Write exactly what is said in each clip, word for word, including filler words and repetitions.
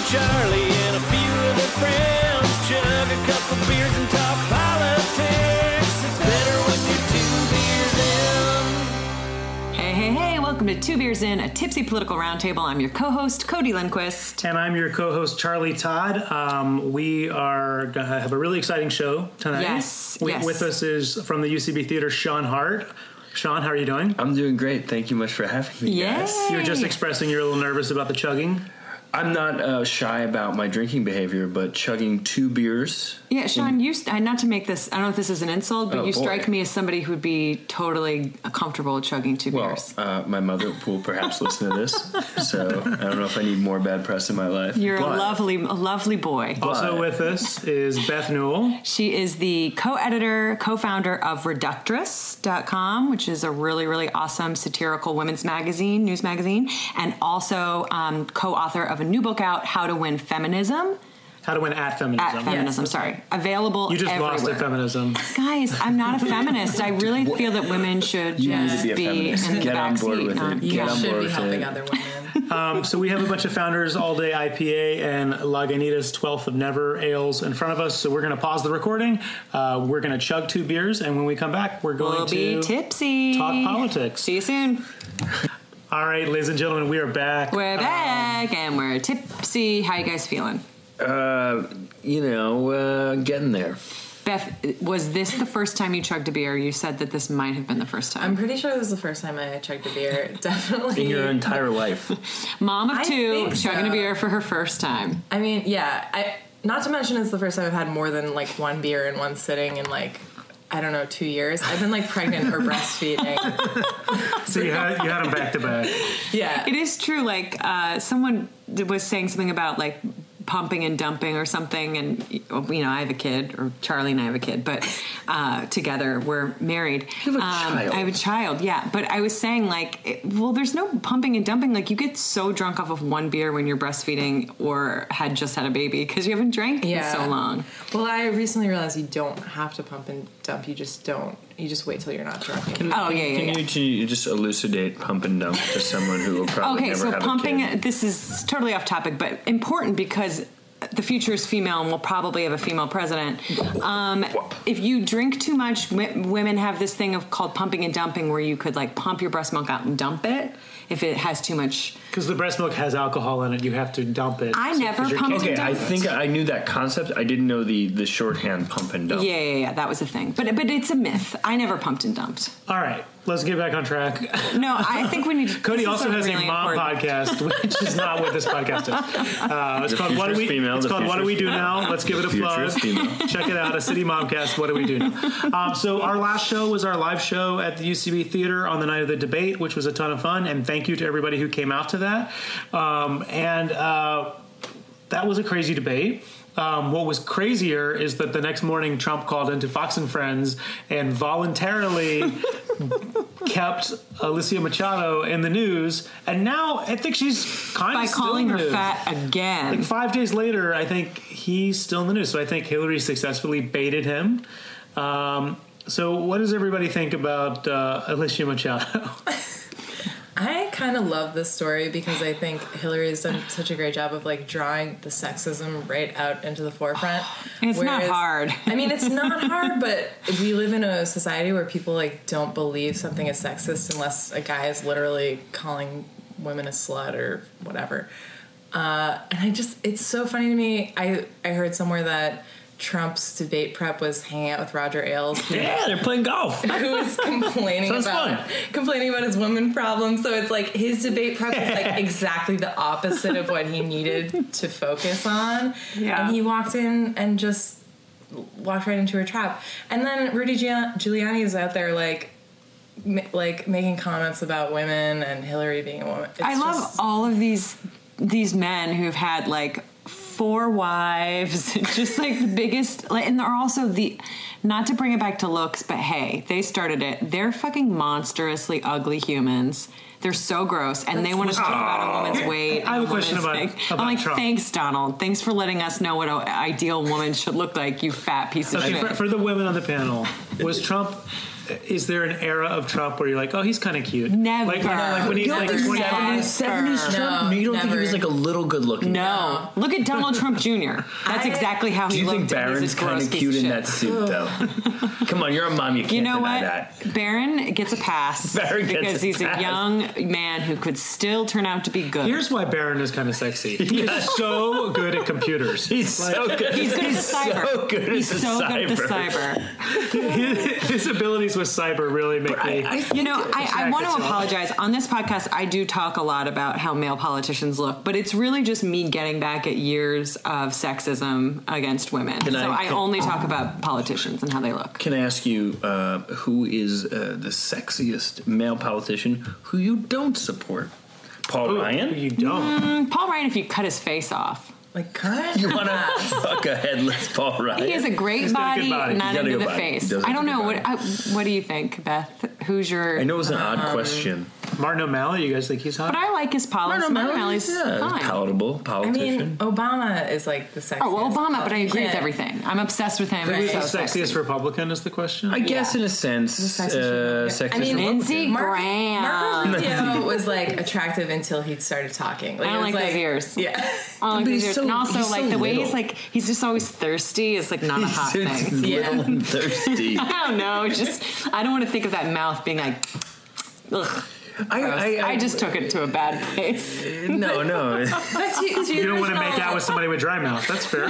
Charlie and a few of their friends. Chug a couple beers and talk politics. It's better when you're two beers in. Hey, hey, hey, welcome to Two Beers In, a tipsy political roundtable. I'm your co-host, Cody Lindquist. And I'm your co-host, Charlie Todd. Um, we are going to have a really exciting show tonight. Yes, we, yes. With us is, from the U C B Theater, Sean Hart. Sean, how are you doing? I'm doing great. Thank you much for having me, guys. Yay. You were just expressing you're a little nervous about the chugging. I'm not uh, shy about my drinking behavior, but chugging two beers... Yeah, Sean, you st- not to make this, I don't know if this is an insult, but Oh, you boy. strike me as somebody who'd be totally comfortable chugging two Well, beers. uh, my mother will perhaps listen to this, so I don't know if I need more bad press in my life. You're but a lovely, a lovely boy. Also But- with us is Beth Newell. She is the co-editor, co-founder of Reductress dot com, which is a really, really awesome satirical women's magazine, news magazine, and also um, co-author of a new book out, How to Win Feminism. How to win at feminism. At feminism, sorry. Available You just everywhere. lost at feminism. Guys, I'm not a feminist. I really feel that women should You need just to be a be feminist. in the Get on board backseat, with not- it. Yeah. Get on should board be with helping it. other women. Um, so we have a bunch of Founders All Day I P A and Lagunitas twelfth of Never ales in front of us. So we're going to pause the recording. Uh, we're going to chug two beers. And when we come back, we're going We'll to be tipsy. talk politics. See you soon. All right, ladies and gentlemen, we are back. We're back and we're tipsy. How you guys feeling? Uh, you know, uh, getting there. Beth, was this the first time you chugged a beer? You said that this might have been the first time. I'm pretty sure this was the first time I chugged a beer. Definitely. In your entire life. Mom of I two, think chugging a so. beer for her first time. I mean, yeah. I not to mention it's the first time I've had more than like one beer in one sitting in like I don't know two years. I've been like pregnant or breastfeeding. So you had, you had them back to back. Yeah. It is true. Like uh, someone was saying something about like pumping and dumping or something, and you know I have a kid, or Charlie and I have a kid, but uh, together we're married. You have a um, child. I have a child, yeah. But I was saying like, it, well, there's no pumping and dumping. Like you get so drunk off of one beer when you're breastfeeding or had just had a baby because you haven't drank Yeah. in so long. Well, I recently realized you don't have to pump and dump. You just don't. You just wait till you're not drunk. Oh yeah, yeah. Can yeah. you, can you just elucidate pump and dump to someone who will probably Okay, never so have pumping, a kid? this is totally off topic, but important because the future is female and we'll probably have a female president. Um, if you drink too much, w- women have this thing of called pumping and dumping where you could like pump your breast milk out and dump it if it has too much. Because the breast milk has alcohol in it, you have to dump it. I So- never 'cause your pumped kid- Okay, I dump. think I knew that concept. I didn't know the, the shorthand pump and dump. Yeah, yeah, yeah, that was a thing. But but it's a myth. I never pumped and dumped. All right, let's get back on track. No, I think we need to. Cody this is also has really a mom important- podcast, which is not what this podcast is. Uh, it's The called What Do We? future's female, it's the called What Do We Do future's Now? Let's give it a The plug. future's female. Check it out, a City Momcast. What do we do now? Um, so our last show was our live show at the U C B Theater on the night of the debate, which was a ton of fun. And thank you to everybody who came out to that. Um, and uh, that was a crazy debate. Um, what was crazier is that the next morning Trump called into Fox and Friends and voluntarily kept Alicia Machado in the news, and now I think she's kind By of still calling in her the news. fat again. Like five days later, I think he's still in the news. So I think Hillary successfully baited him. Um, so what does everybody think about uh, Alicia Machado? I kind of love this story because I think Hillary has done such a great job of like drawing the sexism right out into the forefront. It's not hard. I mean, it's not hard, but we live in a society where people like don't believe something is sexist unless a guy is literally calling women a slut or whatever. Uh, and I just, it's so funny to me. I, I heard somewhere that Trump's debate prep was hanging out with Roger Ailes. who- Yeah, they're playing golf. who was complaining Sounds about fun. complaining about his women problems. So it's like his debate prep was like exactly the opposite of what he needed to focus on. Yeah. And he walked in and just walked right into a trap. And then Rudy Giul- Giuliani is out there like ma- like making comments about women and Hillary being a woman. It's I love just- all of these these men who've had like four wives, just like the biggest, like, and they're also the, not to bring it back to looks, but hey, they started it. They're fucking monstrously ugly humans. They're so gross, and they want to talk about a woman's weight. I have and a question woman's about- thing. about I'm like, Trump. thanks, Donald. Thanks for letting us know what an ideal woman should look like, you fat piece of Okay, shit. for, for the women on the panel, was Trump is there an era of Trump where you're like, oh, he's kind of cute? Never. Like, you know, like when he's You don't like think twenty-five. seventies Trump? No, you don't think he never. was like a little good looking? No. Look at Donald Trump Junior That's I- exactly how Do he you looked. think and he's Barron's a gross kind of piece cute in shit. that suit, though? Come on, you're a mom. You can't You know deny what? that. Barron gets a pass Barron gets because a he's pass. a young man who could still turn out to be good. Here's why Barron is kind of sexy. He's so good at computers. He's so good. He's good at the cyber. So good at He's the so cyber. good at the cyber. his, his abilities with cyber really make me. I, I You know, I, I want to Attracted to apologize. On this podcast, I do talk a lot about how male politicians look, but it's really just me getting back at years of sexism against women. Can so I- I, can- only talk about politicians and how they look. Can I ask you uh, who is uh, the sexiest male politician who you don't support? Paul Ooh, Ryan? You don't. Paul Ryan, if you cut his face off. Like current. You want to fuck a headless Paul Ryan? He has a great He's got a body, good body. not He's got a into good the body. face. He does I have don't a good know. What body. I, what do you think, Beth? Who's your... I know it was an odd question. Martin O'Malley, you guys think he's hot? But I like his policy. Martin Martin O'Malley's, O'Malley's yeah, fine. palatable I politician. mean, Obama is like the sexiest. Oh, well, Obama, but I agree with Yeah. everything. I'm obsessed with him. Right. He's Who's so the sexy. sexiest Republican is the question? I guess in a sense, The uh, sexiest sexiest I mean, Republican. Lindsey Mark, Graham. Marco Rubio was like attractive until he started talking. Like, I it don't was like those ears. Yeah. I don't like But those he's ears. so- and also, he's like, so the way he's little. like, he's just always thirsty is like not a hot He's thing. Yeah. little and thirsty. I don't know. It's just, I don't want to think of that mouth being like, ugh. I, gross. I, I just took it to a bad place. no, no. That's you, You don't want to make out with somebody with dry mouth. That's fair.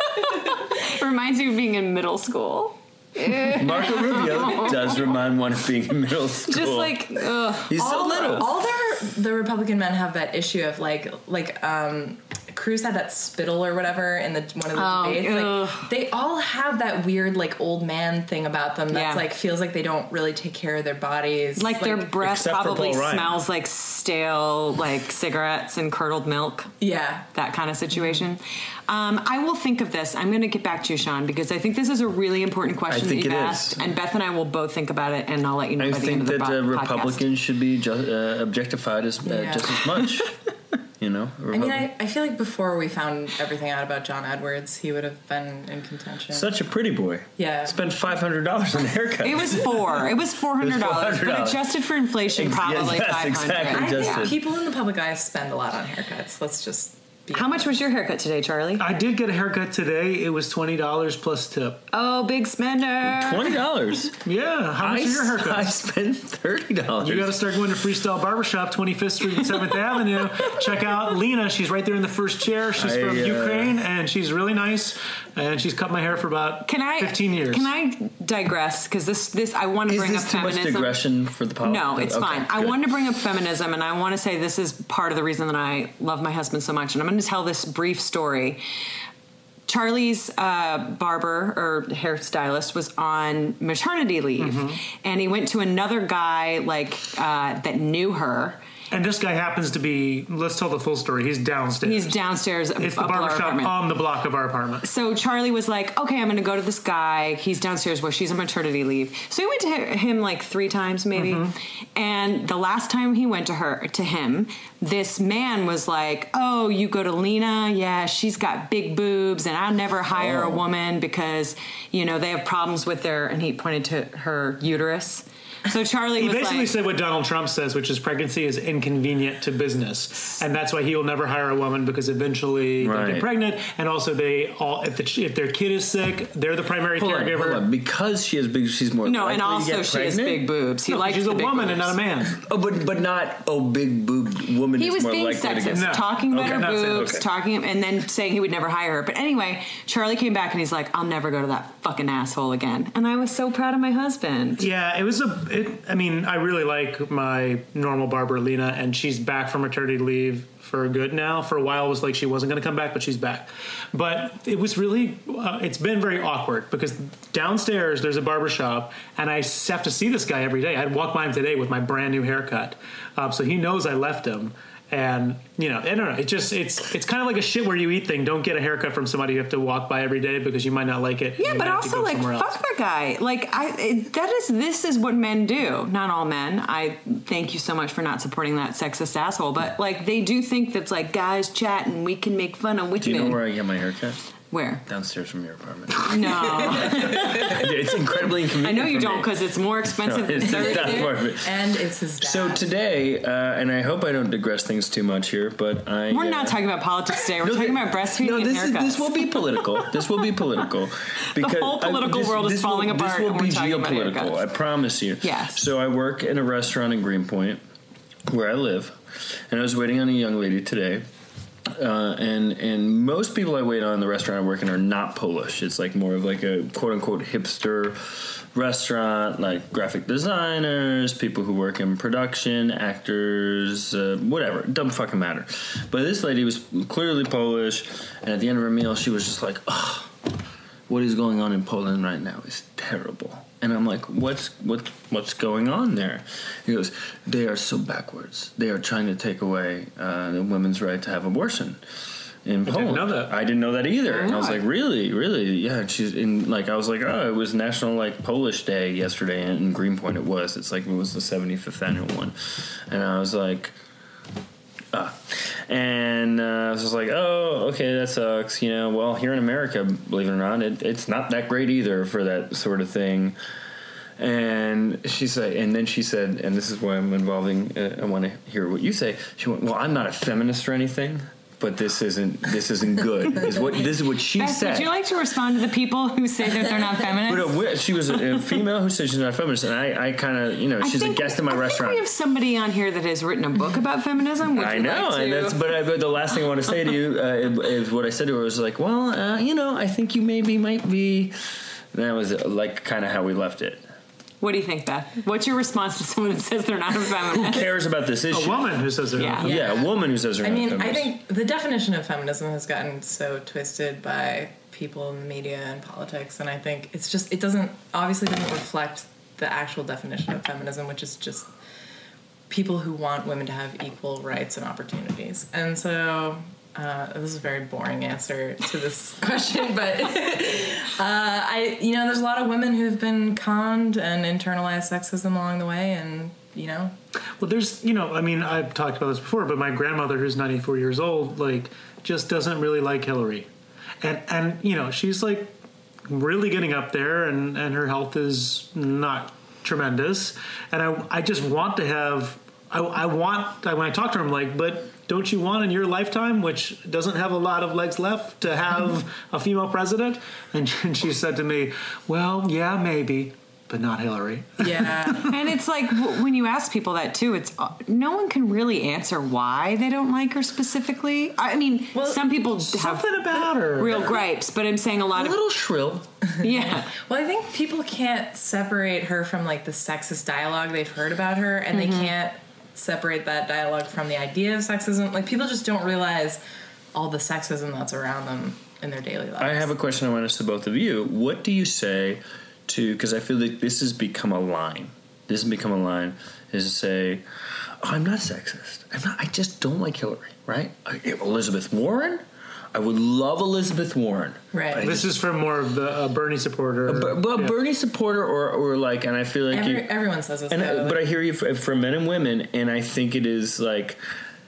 It reminds me of being in middle school. Marco Rubio does remind one of being in middle school. Just like, ugh. he's so all, little. all their the Republican men have that issue of like like um Cruz had that spittle or whatever in the one of the Oh, debates. ugh. Like they all have that weird like old man thing about them that's Yeah. like feels like they don't really take care of their bodies. Like their breath except for probably Paul Ryan. smells like stale, like cigarettes and curdled milk. yeah. That kind of situation. Um, I will think of this. I'm going to get back to you, Sean, because I think this is a really important question think that you've it is. asked. And Beth and I will both think about it, and I'll let you know I by the end think of the that bo- uh, podcast. Republicans should be ju- uh, objectified as uh, Yeah. just as much. You know, I mean, I, I feel like before we found everything out about John Edwards, he would have been in contention. such a pretty boy. Yeah. spent five hundred dollars on a haircut. It was four. It was four hundred dollars, but four hundred dollars. adjusted for inflation, Ex- probably yes, five hundred. exactly, I just think it. people in the public eye spend a lot on haircuts. Let's just be How much was your haircut today, Charlie? I did get a haircut today. It was twenty dollars plus tip. Oh, big spender. Twenty dollars. Yeah. How much I, are your I haircuts? spent thirty dollars. You got to start going to Freestyle Barbershop, twenty-fifth Street and seventh Avenue. Check out Lena. She's right there in the first chair. She's I, from uh, Ukraine, and she's really nice. And she's cut my hair for about Can I fifteen years. Can I digress? Because this, this, I want to Is bring this up too much feminism. digression for the podcast? No, it's Okay, fine. I good. wanted to bring up feminism, and I want to say this is part of the reason that I love my husband so much. And I'm going to tell this brief story. Charlie's uh, barber or hairstylist was on maternity leave, Mm-hmm. and he went to another guy like uh, that knew her. And this guy happens to be, let's tell the full story. He's downstairs. He's downstairs. It's the up below our barbershop apartment. on the block of our apartment. So Charlie was like, okay, I'm going to go to this guy. He's downstairs where she's on maternity leave. So he went to him like three times maybe. Mm-hmm. And the last time he went to her, to him, this man was like, oh, you go to Lena? Yeah, she's got big boobs and I'll never hire Oh. a woman because, you know, they have problems with their, and he pointed to her uterus. So Charlie He was basically like, said what Donald Trump says, which is pregnancy is inconvenient to business, and that's why he will never hire a woman because eventually they Right. get pregnant, and also they all if the if their kid is sick, they're the primary Hold on, caregiver. hold on. Because she has big, she's more no, likely and to also get she has pregnant? big boobs. He No, likes she's the a big woman boobs. and not a man. Oh, but but not oh, big boobed woman He is was more being likely to sexist, get. No. talking about Okay, her not saying- boobs, okay. talking, and then saying he would never hire her. But anyway, Charlie came back and he's like, "I'll never go to that fucking asshole again." And I was so proud of my husband. Yeah, it was a. It, I mean, I really like my normal barber, Lena, and she's back from maternity leave for good now. For a while, it was like she wasn't going to come back, but she's back. But it was really, uh, it's been very awkward because downstairs there's a barber shop, and I s- have to see this guy every day. I'd walk by him today with my brand new haircut, um, so he knows I left him. And you know, I don't know. It just it's it's kind of like a shit where you eat thing. Don't get a haircut from somebody you have to walk by every day because you might not like it. Yeah, You but might have to also go like somewhere fuck else. that guy. Like I, it, that is this is what men do. Not all men. I thank you so much for not supporting that sexist asshole. But like they do think that's like guys chat and we can make fun of women. Do you know where I get my haircut? Where? Downstairs from your apartment. No, It's incredibly I inconvenient. know you for don't me. because it's more expensive It's than not thirty. part of it. And it's his dad. So today, uh, and I hope I don't digress things too much here, but I We're uh, not talking about politics today. We're no, talking th- about breastfeeding no, and this haircuts. Is, this will be political. This will be political. Because whole political this, world is this falling will, apart This will and be we're talking about geopolitical. haircuts. I promise you. Yes. So I work in a restaurant in Greenpoint, where I live, and I was waiting on a young lady today. Uh, and and most people I wait on in the restaurant I work in are not Polish. It's like more of like a quote unquote hipster restaurant, like graphic designers, people who work in production, actors, uh, whatever. It doesn't fucking matter. But this lady was clearly Polish, and at the end of her meal, she was just like, "Oh, what is going on in Poland right now is terrible." And I'm like, what's what what's going on there? He goes, they are so backwards. They are trying to take away uh, the women's right to have abortion in I Poland. didn't know that. I didn't know that either. And I was Oh. like, really, really, yeah. And she's in like, I was like, oh, it was National like Polish Day yesterday in, in Greenpoint. It was. It's like it was the seventy-fifth annual one, and I was like. Uh, and uh, I was just like, oh, okay, that sucks. You know, well, here in America, believe it or not, it, it's not that great either for that sort of thing. And she said, and then she said, and this is why I'm involving. Uh, I want to hear what you say. She went, well, I'm not a feminist or anything, but this isn't this isn't good. Is what this is what she Beth, said. would you like to respond to the people who say that they're not feminists? But uh, she was a, a female who said she's not a feminist, and I, I kind of, you know, I she's think- a guest in my I restaurant. think we have somebody on here that has written a book about feminism. Would I you know, like and to- that's but, I, but the last thing I want to say to you uh, is what I said to her was like, well, uh, you know, I think you maybe might be. And that was uh, like kind of how we left it. What do you think, Beth? What's your response to someone that says they're not a Who feminist? cares about this issue? A woman who says they're Yeah. not. Yeah, a woman who says they're I not mean, I feminist. think the definition of feminism has gotten so twisted by people in the media and politics, and I think it's just it doesn't obviously doesn't reflect the actual definition of feminism, which is just people who want women to have equal rights and opportunities. And so uh, this is a very boring answer to this question, but uh, I, you know, there's a lot of women who've been conned and internalized sexism along the way, and you know. Well, there's, you know, I mean, I've talked about this before, but my grandmother, who's ninety-four years old, like, just doesn't really like Hillary. And, and you know, she's, like, really getting up there, and, and her health is not tremendous. And I, I just want to have, I, I want, when I talk to her, I'm like, but don't you want in your lifetime, which doesn't have a lot of legs left, to have a female president? And, and she said to me, well, yeah, maybe, but not Hillary. Yeah. And it's like w- when you ask people that too, it's uh, no one can really answer why they don't like her specifically. I mean, Well, some people have Something about her. real gripes, but I'm saying a lot a of little shrill. yeah. Well, I think people can't separate her from like the sexist dialogue they've heard about her, and Mm-hmm. they can't separate that dialogue from the idea of sexism. Like people just don't realize all the sexism that's around them in their daily lives. I have a question I want to ask to both of you. What do you say to, because I feel like this has become a line. This has become a line, is to say, oh, I'm not sexist. I'm not, I just don't like Hillary, right? I, Elizabeth Warren? I would love Elizabeth Warren. Right. I This is from more of the uh, Bernie supporter. But, but Yeah. Bernie supporter, or, or like, and I feel like, Every, you, everyone says this, and though. I, but I like, hear you f- from men and women, and I think it is like,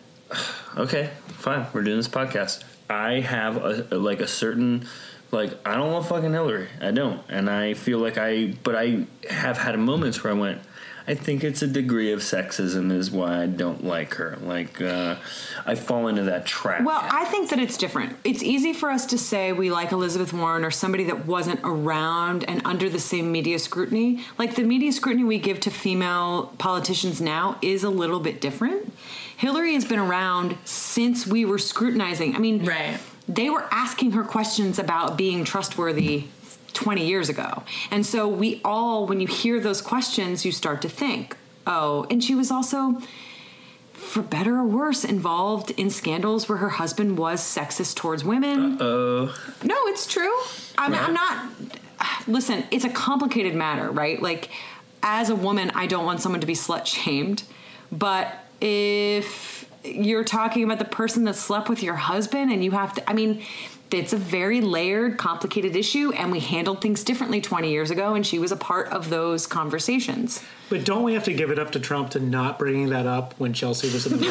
okay, fine, we're doing this podcast. I have a, like a certain, like, I don't want fucking Hillary. I don't, and I feel like I, but I have had moments where I went, I think it's a degree of sexism is why I don't like her. Like, uh, I fall into that trap. Well, I think that it's different. It's easy for us to say we like Elizabeth Warren or somebody that wasn't around and under the same media scrutiny. Like the media scrutiny we give to female politicians now is a little bit different. Hillary has been around since we were scrutinizing. I mean, Right. they were asking her questions about being trustworthy twenty years ago. And so we all, when you hear those questions, you start to think, oh, and she was also, for better or worse, involved in scandals where her husband was sexist towards women. Uh, No, it's true. I'm, I'm not. Listen, it's a complicated matter, right? Like, as a woman, I don't want someone to be slut shamed. But if you're talking about the person that slept with your husband, and you have to, I mean, it's a very layered, complicated issue, and we handled things differently twenty years ago, and she was a part of those conversations. But don't we have to give it up to Trump to not bringing that up when Chelsea was in the room?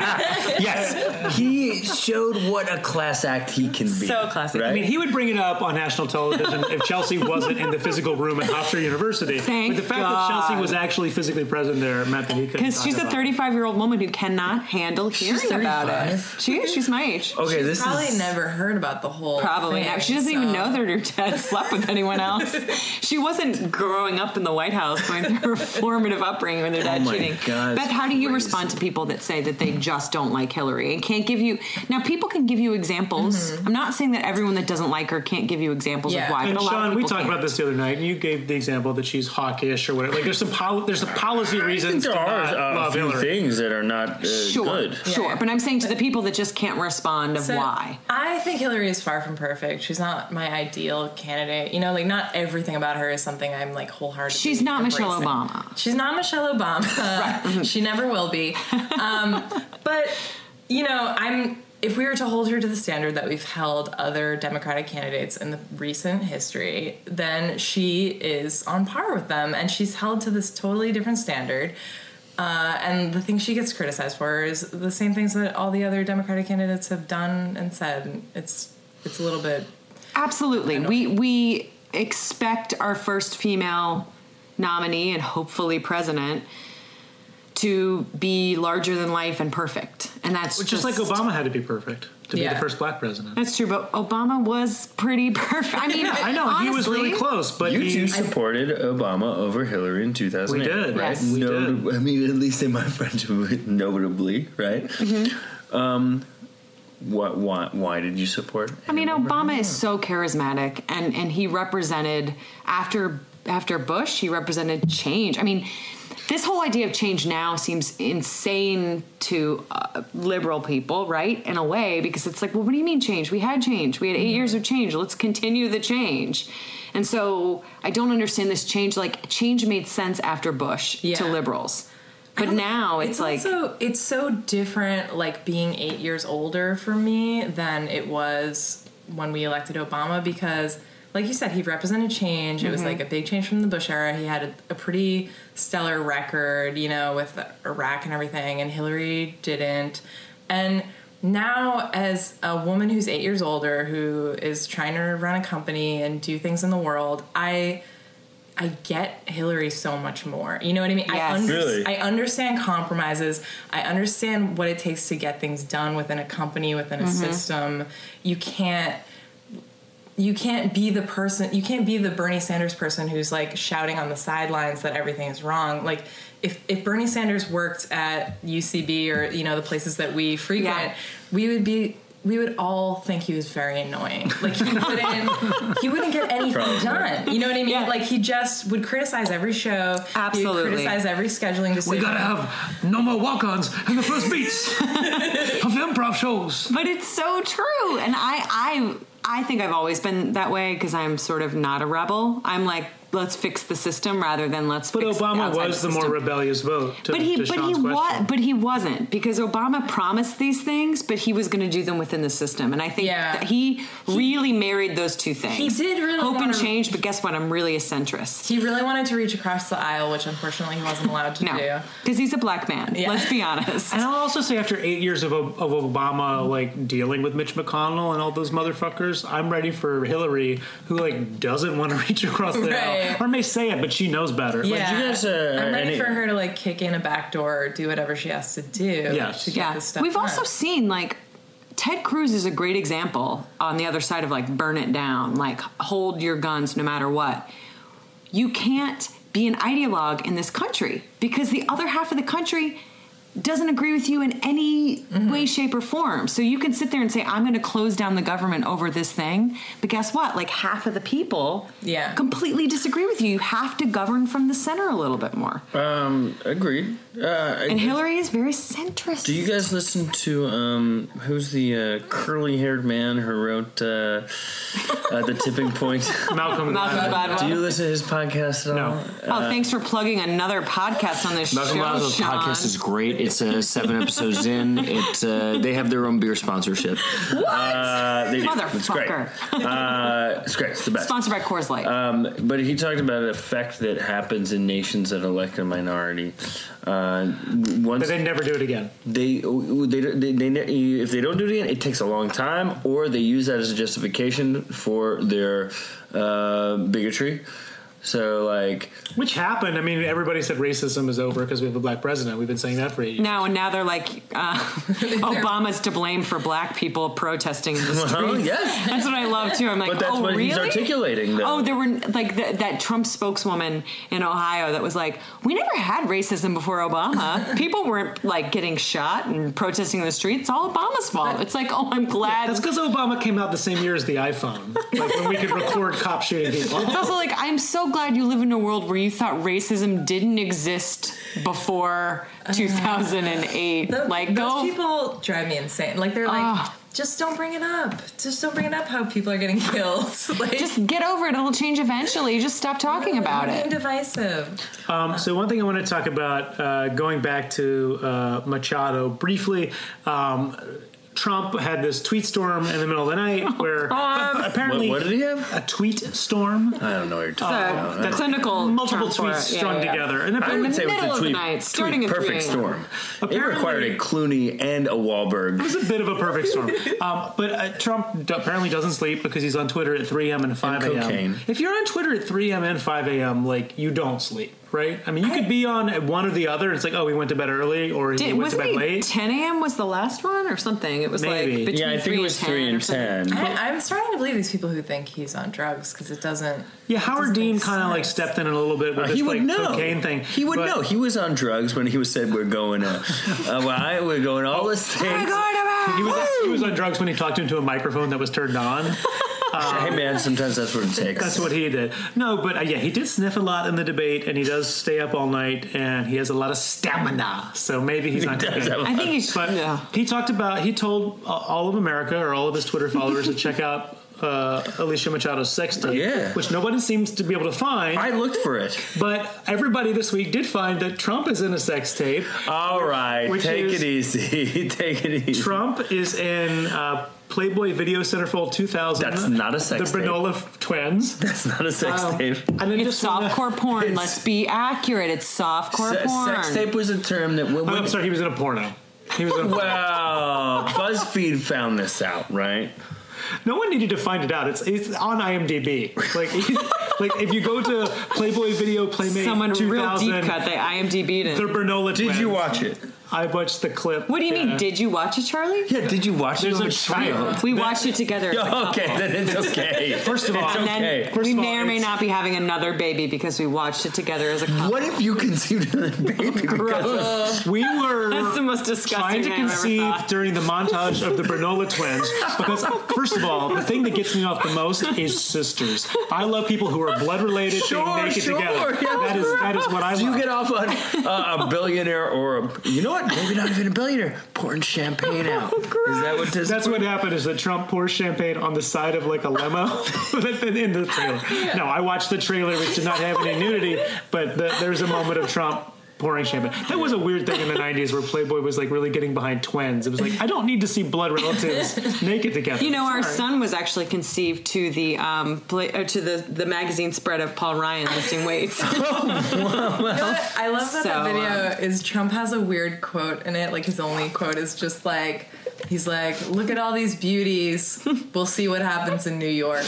Yes, he showed what a class act he can be. So classic. Right? I mean, he would bring it up on national television if Chelsea wasn't in the physical room at Hofstra University. Thank but the fact God. that Chelsea was actually physically present there meant that he couldn't. Because talk she's a about it. thirty-five-year-old woman who cannot handle hearing about it. thirty-five? She is. She's my age. Okay, She's this probably is never heard about the whole Probably thing, not. She doesn't even so- know that her dad slept with anyone else. She wasn't growing up in the White House going through her formative upbringing with their dad Oh my cheating. God, Beth, how do you crazy. respond to people that say that they just don't like Hillary and can't give you... Now, people can give you examples. I'm not saying that everyone that doesn't like her can't give you examples Yeah. of why, And but a lot Sean, of we people talked can't. about this the other night, and you gave the example that she's hawkish or whatever. Like, there's some pol- there's some policy I think reasons there to are not uh, a love few Hillary. things that are not uh, Sure, good. sure. Yeah. But I'm saying to the people that just can't respond of So, why. I think Hillary is far from perfect. She's not my ideal candidate. You know, like not everything about her is something I'm like wholeheartedly. She's not Michelle embracing. Obama. She's not Michelle Obama. She never will be. Um, but you know, I'm. If we were to hold her to the standard that we've held other Democratic candidates in the recent history, then she is on par with them, and she's held to this totally different standard. Uh, and the things she gets criticized for is the same things that all the other Democratic candidates have done and said. It's it's a little bit. Absolutely. We we expect our first female nominee and hopefully president to be larger than life and perfect. And that's Which is like Obama had to be perfect to be Yeah. the first black president. That's true, but Obama was pretty perfect. I mean, I know, he was really honestly, close, but You he... two supported Obama over Hillary in two thousand eight. We did. right? Yes. We no, did. I mean, at least in my friendship, notably, right? Mm-hmm. Um, what? Why? Why did you support? I mean, him over Obama her? is so charismatic, and and he represented after after Bush, he represented change. I mean, this whole idea of change now seems insane to uh, liberal people, right? In a way, because it's like, well, what do you mean change? We had change. We had eight years of change. Let's continue the change. And so I don't understand this change. Like, change made sense after Bush Yeah. to liberals. But now it's, like... also, it's so different, like being eight years older for me than it was when we elected Obama, because like you said, he represented change. It was like a big change from the Bush era. He had a, a pretty stellar record, you know, with Iraq and everything, and Hillary didn't. And now, as a woman who's eight years older, who is trying to run a company and do things in the world, I I get Hillary so much more. You know what I mean? I, Yes. under- Really? I understand compromises. I understand what it takes to get things done within a company, within a system. You can't you can't be the person, you can't be the Bernie Sanders person who's like shouting on the sidelines that everything is wrong. Like if, if Bernie Sanders worked at U C B or, you know, the places that we frequent, Yeah. we would be, we would all think he was very annoying. Like he wouldn't, he wouldn't get anything Probably. done. You know what I mean? Yeah. Like he just would criticize every show. He Absolutely. would criticize every scheduling decision. We gotta have no more walk-ons in the first beats of improv shows. But it's so true, and I, I, I think I've always been that way because I'm sort of not a rebel. I'm like, let's fix the system rather than let's. But fix Obama outside was the system. more rebellious vote. To, But he, to but Sean's he question. was, but he wasn't because Obama promised these things, but he was going to do them within the system, and I think Yeah. that he really married those two things. He did really hope and wanna- change, but guess what? I'm really a centrist. He really wanted to reach across the aisle, which unfortunately he wasn't allowed to No, do. because he's a black man. Yeah. Let's be honest. And I'll also say, after eight years of, of Obama, like dealing with Mitch McConnell and all those motherfuckers, I'm ready for Hillary, who like doesn't want to reach across the aisle, Right. or may say it, but she knows better. Yeah, you guys, uh, I'm ready any- for her to like kick in a back door or do whatever she has to do Yes. to get Yeah, this stuff we've done. also seen like Ted Cruz is a great example on the other side of like burn it down, like hold your guns no matter what. You can't be an ideologue in this country because the other half of the country doesn't agree with you in any Mm-hmm. way, shape, or form. So you can sit there and say, I'm going to close down the government over this thing. But guess what? Like half of the people Yeah. completely disagree with you. You have to govern from the center a little bit more. Um, agreed. Uh, And Hillary is very centrist. do you guys listen to um, who's the uh, curly-haired man who wrote uh, at the tipping point. Malcolm, Malcolm Gladwell. Gladwell. Do you listen to his podcast at all? No. Oh, thanks for plugging another podcast on this Malcolm show, Gladwell's Sean. podcast is great. It's uh, seven episodes in. It uh, they have their own beer sponsorship. What? Uh, they do. It's great. Motherfucker. Uh, it's great. It's the best. Sponsored by Coors Light. Um, but he talked about an effect that happens in nations that elect a minority. Uh, once But they'd never do it again. they, they, they, they, if they don't do it again, it takes a long time, or they use that as a justification for their uh, bigotry. So, like, Which happened. I mean, everybody said racism is over because we have a black president. We've been saying that for eight years. now and now they're like, uh, Obama's to blame for black people protesting in the streets. well, yes. That's what I love too. I'm like, But that's oh, what really? he's articulating, though. Oh, there were like the, that Trump spokeswoman in Ohio that was like, we never had racism before Obama. People weren't like getting shot and protesting in the streets. It's all Obama's fault. It's like, oh, I'm glad. That's because Obama came out the same year as the iPhone. Like when we could record cop shooting people. It's also like, I'm so glad you live in a world where you thought racism didn't exist before two thousand eight. Those, like, those go. people drive me insane. Like they're like, Ah. just don't bring it up. Just don't bring it up. How people are getting killed. Like, Just get over it. It'll change eventually. Just stop talking about being it. divisive. Um, so one thing I want to talk about, uh, going back to uh, Machado briefly, um, Trump had this tweet storm in the middle of the night where apparently What, what did he have? a tweet storm. I don't know what you're talking about. That's clinical. Multiple term for tweets it. Yeah, strung yeah, yeah. together. And I apparently, would say it was middle a of the tweet, night, tweet starting at perfect three a.m. storm. It Apparently- required a Clooney and a Wahlberg. it was a bit of a perfect storm. Um, but uh, Trump d- apparently doesn't sleep because he's on Twitter at three a.m. and five a.m. cocaine. If you're on Twitter at three a.m. and five a.m., like, you don't sleep, right? I mean, you could be on at one or the other. It's like, oh, he went to bed early or he Did, went to wasn't bed he late. ten a.m. was the last one or something? It was Maybe. like between Yeah, I think three it was and three ten or and something. ten. I, I'm starting to believe these people who think he's on drugs because it doesn't. Yeah, Howard doesn't Dean make kind of like sense. stepped in a little bit with Uh, this he would like know. cocaine thing. He would But- know. He was on drugs when he was said we're going. Uh, uh, well, I, we're going all this things. He was, he was on drugs when he talked into a microphone that was turned on. Hey man, sometimes that's what it takes. That's what he did. No, but uh, yeah, he did sniff a lot in the debate, and he does stay up all night, and he has a lot of stamina. So maybe he's not He does cocaine. have a I think he's. But yeah. he talked about, he told uh, all of America or all of his Twitter followers to check out uh, Alicia Machado's sex tape, Yeah. which nobody seems to be able to find. I looked for it. But everybody this week did find that Trump is in a sex tape. All right, Which take is- it easy. Take it easy. Trump is in uh, Playboy Video Centerfold two thousand. That's not a sex The tape. Brinola twins. That's not a sex Um, tape. And then It's just wanna- softcore porn. it's- Let's be accurate. It's softcore Se- porn. sex tape was a term that. When, Oh, I'm sorry, he was in a porno. He was in a porno. Well, BuzzFeed found this out, right? No one needed to find it out. It's it's on IMDb. Like like if you go to Playboy Video Playmate Someone real two thousand, deep cut. They I M D B'd it. the Brinola Did twins. you watch it? I watched the clip. What do you Yeah. mean? Did you watch it, Charlie? Yeah, did you watch There's it? a with child. We watched it together. as a couple. Okay, then it's okay. First of all, it's And then okay. First we of all, may or may it's- not be having another baby because we watched it together as a couple. What if you conceived another baby? Because of, we were That's the most disgusting trying to thing I've ever conceive thought. during the montage of the Brinola twins because, first of all, the thing that gets me off the most is sisters. I love people who are blood related, Sure, being naked sure, together. yeah, that is that is what I do love. you get off on uh, a billionaire or a, you know what? Maybe not even a billionaire pouring champagne out. Is that what this? That's what happened. Is that Trump pours champagne on the side of like a limo in the trailer? No, I watched the trailer, which did not have any nudity, but the, there's a moment of Trump pouring champagne. That was a weird thing in the nineties where Playboy was like really getting behind twins. It was like, I don't need to see blood relatives naked together. You know, our Sorry. son was actually conceived to the um play, uh, to the the magazine spread of Paul Ryan lifting weights. You know what? I love that So, that video um, is Trump has a weird quote in it. Like his only quote is just like, he's like, look at all these beauties. We'll see what happens in New York.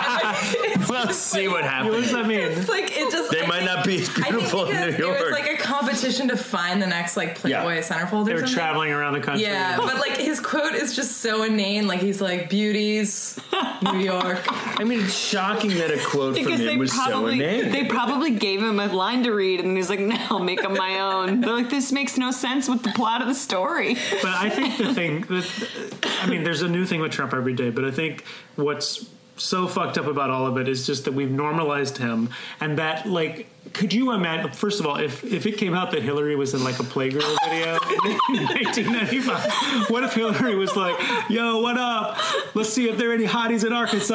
We'll see what What happens. does that mean? It's like it just. They I might think- not be as I think beautiful in because New It was York. like a competition to find the next like Playboy Yeah. centerfold They or were something. traveling around the country. Yeah, but like his quote is just so inane. Like he's like, beauties, New York. I mean, it's shocking that a quote from Because they him was so probably inane. they probably gave him a line to read, and he's like, "No, I'll make up my own." They're like, "This makes no sense with the plot of the story." But I think the thing, that, I mean, there's a new thing with Trump every day, but I think what's so fucked up about all of it is just that we've normalized him and that, like, could you imagine? First of all, if if it came out that Hillary was in like a Playgirl video in nineteen ninety-five, what if Hillary was like, "Yo, what up? Let's see if there are any hotties in Arkansas."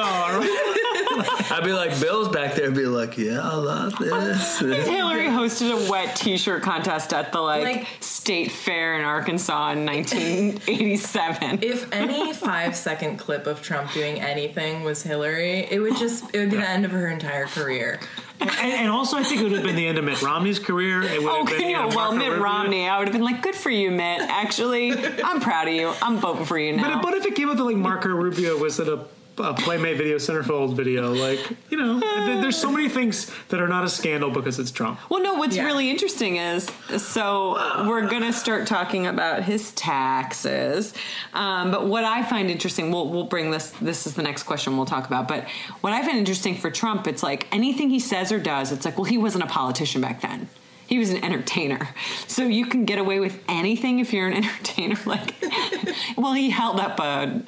I'd be like, Bill's back there, be like, yeah, I love this. Hillary hosted a wet T-shirt contest at the like, Like- state fair in Arkansas in nineteen eighty-seven. If any five second clip of Trump doing anything was Hillary, it would just it would be the end of her entire career. And, and also, I think it would have been the end of Mitt Romney's career. It would Oh, have been, you you know, know, well, Marco Mitt Rubio. Romney, I would have been like, good for you, Mitt. Actually, I'm proud of you. I'm voting for you now. But, but if it came out that like Marco Rubio was at a, a Playmate Video Centerfold video, like, you know, th- there's so many things that are not a scandal because it's Trump. Well, no, what's Yeah. really interesting is, so we're going to start talking about his taxes. Um, but what I find interesting, we'll, we'll bring this, this is the next question we'll talk about. But what I find interesting for Trump, it's like anything he says or does, it's like, well, he wasn't a politician back then. He was an entertainer. So you can get away with anything if you're an entertainer. Like, well, he held up a uh,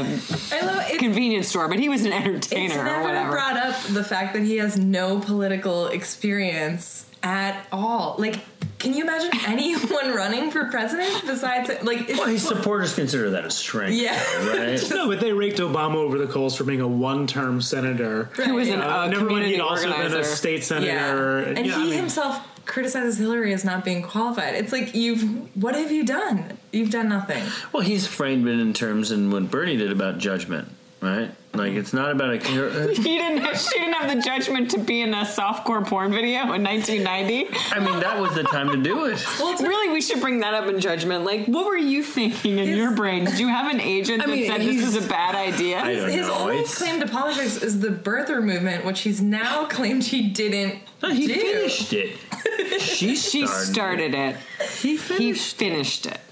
I love it. convenience store, but he was an entertainer It's or never whatever. brought up the fact that he has no political experience at all. Like, can you imagine anyone running for president besides like? It's, Well, his supporters consider that a strength. Yeah. Right? No, but they raked Obama over the coals for being a one-term senator. He was an Uh, uh, never mind, community he'd also been a organizer. state yeah, senator. and Yeah, he I mean, himself criticizes Hillary as not being qualified. It's like you've what have you done? You've done nothing. Well, he's framed it in terms in what Bernie did about judgment, right? Like, it's not about a... He didn't have, she didn't have the judgment to be in a softcore porn video in nineteen ninety. I mean, that was the time to do it. Well, it's Really, we should bring that up in judgment. Like, what were you thinking in His- your brain? Did you have an agent I that mean, said this he's- is a bad idea? I don't his know. only It's- claim to politics is the birther movement, which he's now claimed he didn't No, he do. finished it. She She started, started it. He He finished. finished it.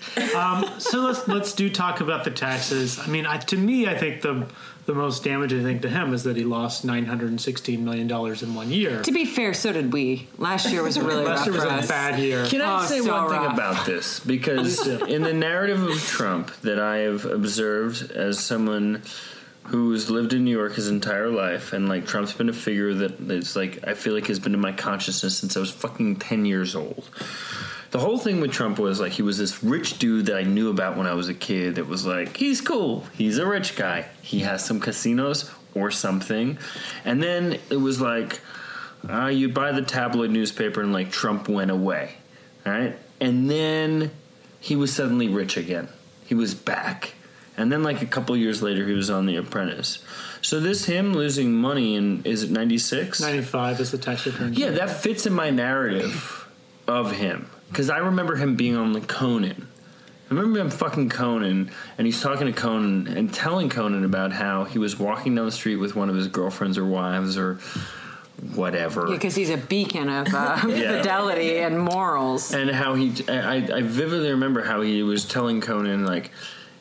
so let's let's do talk about the taxes. I mean, I, to me, I think the the most damaging thing to him is that he lost nine hundred sixteen million dollars in one year. To be fair, so did we. Last year was really rough Last year was for a us. bad year. Can I Oh, say so one thing rough. about this? Because in the narrative of Trump that I have observed as someone who's lived in New York his entire life, and like Trump's been a figure that it's like I feel like has been in my consciousness since I was fucking ten years old. The whole thing with Trump was like he was this rich dude that I knew about when I was a kid that was like, he's cool, he's a rich guy, he has some casinos or something. And then it was like, uh, you buy the tabloid newspaper and like Trump went away, right? And then he was suddenly rich again. He was back. And then like a couple years later he was on The Apprentice. So this him losing money in, is it ninety-six? ninety-five is the tax return. Yeah, that fits in my narrative of him. Because I remember him being on the Conan. I remember him fucking Conan, and he's talking to Conan and telling Conan about how he was walking down the street with one of his girlfriends or wives or whatever. Because he's a beacon of uh, Yeah. fidelity and morals. And how he, I, I vividly remember how he was telling Conan, like,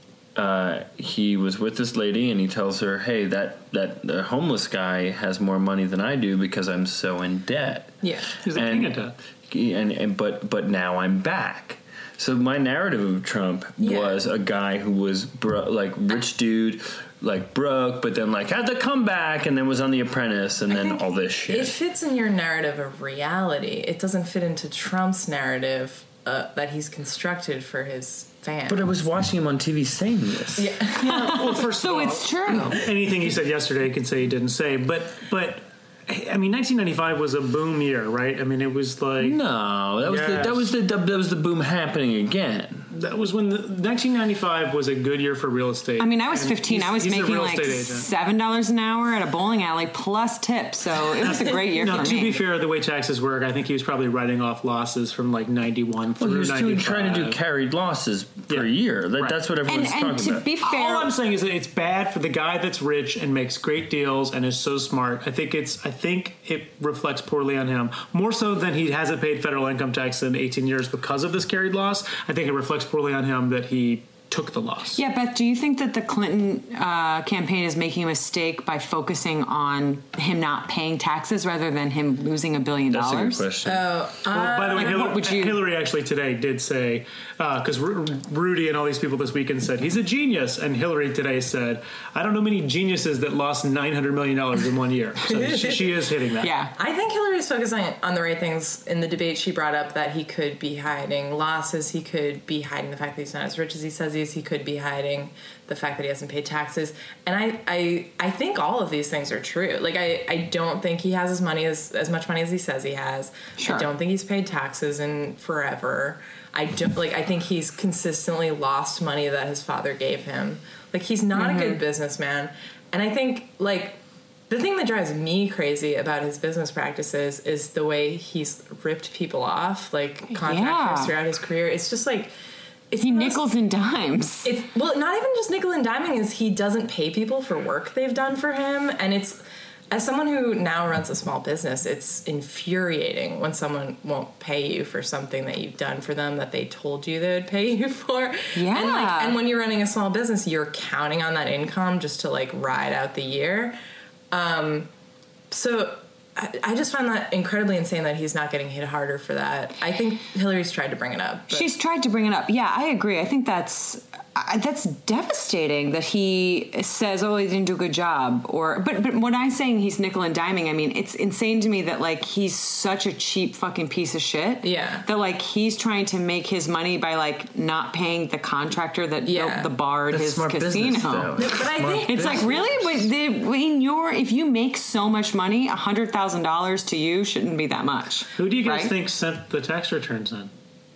uh, he was with this lady and he tells her, hey, that, that the homeless guy has more money than I do because I'm so in debt. Yeah. He's a and, king of debt. And, and but but now I'm back. So my narrative of Trump Yeah. was a guy who was bro- like rich dude, like broke, but then like had to come back, and then was on The Apprentice, and I then think all this shit. It fits in your narrative of reality. It doesn't fit into Trump's narrative uh, that he's constructed for his fans. But I was watching him on T V saying this. yeah. Well, first So of all, it's true. anything he said yesterday, he can say he didn't say. But but I mean, nineteen ninety-five was a boom year, right? I mean, it was like No, that was the, Yes. that was the that was the boom happening again. that was when the nineteen ninety-five was a good year for real estate. I mean, I was And fifteen. he's- I was he's a making real like estate agent. seven dollars an hour at a bowling alley plus tips. So it was a great year Now, for to me. be fair, the way taxes work, I think he was probably writing off losses from like ninety-one Well, he through was doing, ninety-five. trying to do carried losses per Yeah. year. That, Right. That's what and everyone's and talking to about. be fair, All I'm saying is that it's bad for the guy that's rich and makes great deals and is so smart. I think it's. I think it reflects poorly on him more so than he hasn't paid federal income tax in eighteen years because of this carried loss. I think it reflects poorly on him that he took the loss. Yeah, Beth, do you think that the Clinton uh, campaign is making a mistake by focusing on him not paying taxes rather than him losing a billion That's dollars? a good question. Oh, Well, by the way, like, Hillary, what would you- Hillary actually today did say, because Ru Rudy and all these people this weekend said, he's a genius. And Hillary today said, I don't know many geniuses that lost nine hundred million dollars in one year. So she, she is hitting that. Yeah. I think Hillary's focusing on the right things. In the debate, she brought up that he could be hiding losses. He could be hiding the fact that he's not as rich as he says he is. He could be hiding the fact that he hasn't paid taxes. And I, I, I think all of these things are true. Like, I, I don't think he has as money as, as much money as he says he has. Sure. I don't think he's paid taxes in forever. I don't like. I think he's consistently lost money that his father gave him. Like, he's not Mm-hmm. a good businessman. And I think, like, the thing that drives me crazy about his business practices is the way he's ripped people off, like contractors Yeah. throughout his career. It's just like it's He the most- nickels and dimes. It's well, not even just nickel and diming. Is he doesn't pay people for work they've done for him, and it's. As someone who now runs a small business, it's infuriating when someone won't pay you for something that you've done for them that they told you they would pay you for. Yeah. And, like, and when you're running a small business, you're counting on that income just to like ride out the year. Um, so I, I just find that incredibly insane that he's not getting hit harder for that. I think Hillary's tried to bring it up. But She's tried to bring it up. Yeah, I agree. I think that's I, that's devastating that he says, "Oh, he didn't do a good job." Or, but but when I'm saying he's nickel and diming, I mean it's insane to me that like he's such a cheap fucking piece of shit. Yeah. That like he's trying to make his money by like not paying the contractor that Yeah. built the bar at That's his smart casino. business, though. But I Smart think It's like really, but the, in your if you make so much money, a hundred thousand dollars to you shouldn't be that much. Who do you guys right? think sent the tax returns in?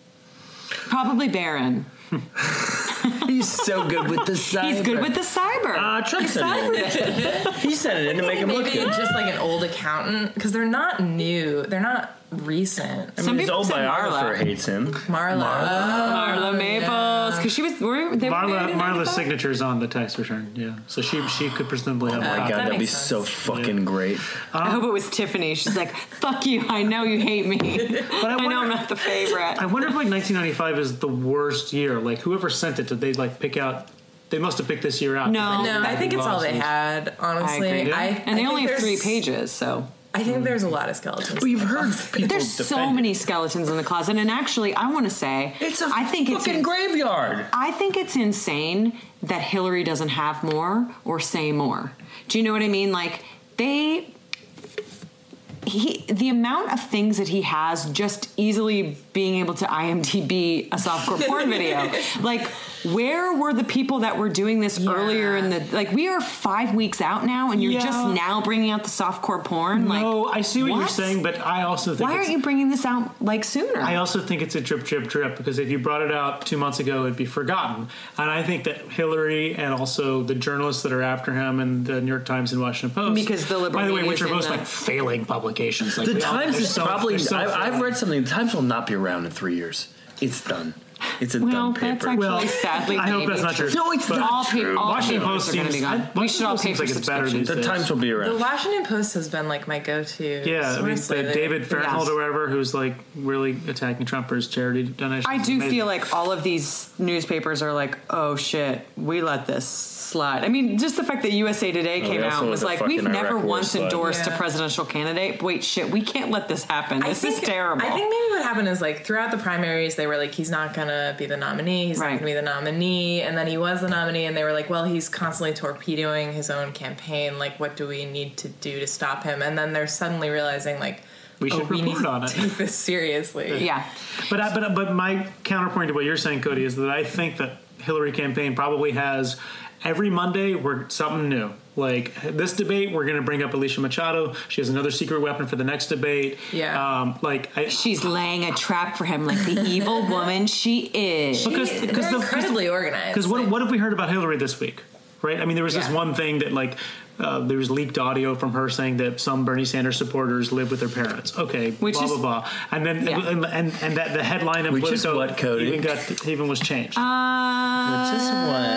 Probably Barron. He's so good with the cyber. He's good with the cyber. Uh, Trump sent it in. He sent it in to make him look maybe good. just like an old accountant because they're not new. They're not recent. I Some mean, his people old said biographer Marla. hates him. Marla. Marla Maples, because she was. Were, they were married Marla, in Marla's ninety-five? signature's on the tax return, yeah. So she she could presumably have Oh a my copy. god, that that'd be makes sense. so fucking great. I hope it was Tiffany. She's like, "Fuck you! I know you hate me, but I, wonder- know I'm not the favorite." I wonder if like nineteen ninety-five is the worst year. Like whoever sent it, did they like pick out? They must have picked this year out. No. No, I think it's all they Lawsuits. had. I Honestly, agree. I, and they I only think have three there's- pages, so I think there's a lot of skeletons. Well, you've heard people there's so defend it. many skeletons in the closet. And actually, I want to say, It's a I think it's fucking in- graveyard. I think it's insane that Hillary doesn't have more or say more. Do you know what I mean? Like they. He, the amount of things that he has just easily being able to I M D B a softcore porn video. Like, where were the people that were doing this Yeah. earlier in the, like, we are five weeks out now and you're Yeah. just now bringing out the softcore porn? No, like, I see what, you're what? saying, but I also think Why it's, aren't you bringing this out, like, sooner? I also think it's a drip, drip, drip because if you brought it out two months ago, it'd be forgotten. And I think that Hillary and also the journalists that are after him and the New York Times and Washington Post, Because the liberal by the way, media which is are in both the- like failing publications. Like The we all- Times they're is so- probably. they're so I, I've failing. read something. The Times will not be around in three years. It's done. It's a well, done that's paper. actually Well, sadly I hope maybe that's not true. No, it's But not all, pa- true. all Washington papers Post are going to be seems- gone. I- We should all pay Washington for Post seems like it's better subscriptions. these the days. Times will be The around. Washington Post has been like my go-to. Yeah, I mean, source the lately. David Fairholt Yes. or whatever, who's like really attacking Trump for his charity donations. I do Amazing. feel like all of these newspapers are like, oh shit, we let this slide. I mean, just the fact that U S A Today Oh, came we out also and let was the like, we've fucking never Iraq war once slide. endorsed Yeah. a presidential candidate. Wait, shit, we can't let this happen. I This think- is terrible. I think maybe what happened is like throughout the primaries, they were like, he's not gonna be the nominee. He's Right. not gonna be the nominee, and then he was the nominee, and they were like, well, he's constantly torpedoing his own campaign. Like, what do we need to do to stop him? And then they're suddenly realizing like, We oh, should we need report to on it. take this seriously. yeah. But I, but but my counterpoint to what you're saying, Cody, is that I think that Hillary campaign probably has every Monday we're something new. Like this debate, we're going to bring up Alicia Machado. She has another secret weapon for the next debate. Yeah. Um, like I, She's laying a trap for him like the evil woman she is. because They're because the incredibly organized. because what Like, what have we heard about Hillary this week? Right. I mean, there was this Yeah. one thing that like. Uh, there was leaked audio from her saying that some Bernie Sanders supporters live with their parents. Okay, Which blah is- blah blah, and then Yeah. and, and and that the headline of Which is Politico what, Cody? even got even was changed. Um, Which is what?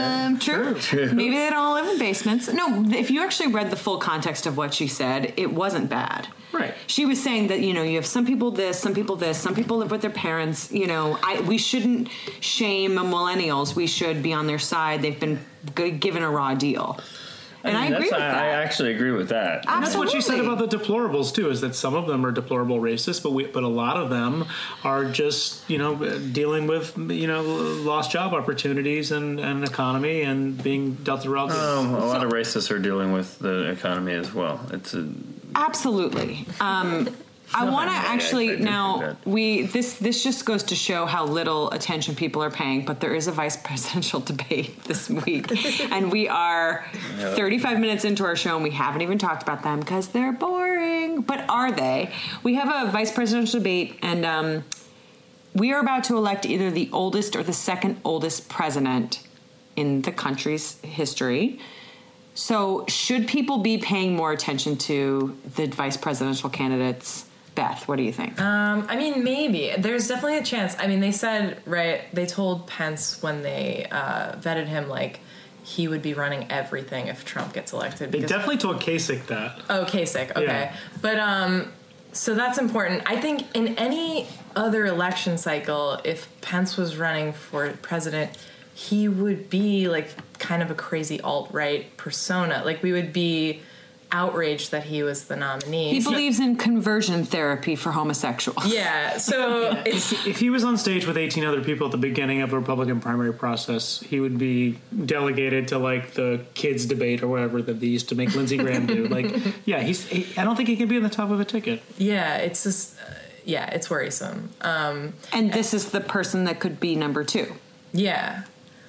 True. True. Maybe they don't all live in basements. No, if you actually read the full context of what she said, it wasn't bad. Right. She was saying that, you know, you have some people this, some people this, some people live with their parents. You know, I we shouldn't shame millennials. We should be on their side. They've been g- given a raw deal. And I, mean, I agree that's, with I, that. I actually agree with that. And that's what she said Absolutely. about the deplorables too. Is that some of them are deplorable racists, but we, but a lot of them are just you know dealing with you know lost job opportunities and, and economy and being dealt the wrong. Um, a lot of racists are dealing with the economy as well. It's a Absolutely. Um, I want to I- I- I actually do think now that. we this this just goes to show how little attention people are paying. But there is a vice presidential debate this week, and we are thirty-five minutes into our show, and we haven't even talked about them because they're boring. But are they? We have a vice presidential debate, and um, we are about to elect either the oldest or the second oldest president in the country's history. So, should people be paying more attention to the vice presidential candidates? Beth, what do you think? Um, I mean, maybe. There's definitely a chance. I mean, they said, right, they told Pence when they uh, vetted him, like, he would be running everything if Trump gets elected. They because- definitely told Kasich that. Oh, Kasich, okay. Yeah. But, um, so that's important. I think in any other election cycle, if Pence was running for president, he would be, like, kind of a crazy alt-right persona. Like, we would be outraged that he was the nominee. He So- believes in conversion therapy for homosexuals. Yeah, so it's... If he was on stage with eighteen other people at the beginning of the Republican primary process, he would be delegated to like the kids debate or whatever that they used to make Lindsey Graham do. Like, yeah, he's. He, I don't think he can be on the top of a ticket. Yeah, it's just... Uh, yeah, it's worrisome. Um, And this is the person that could be number two. yeah.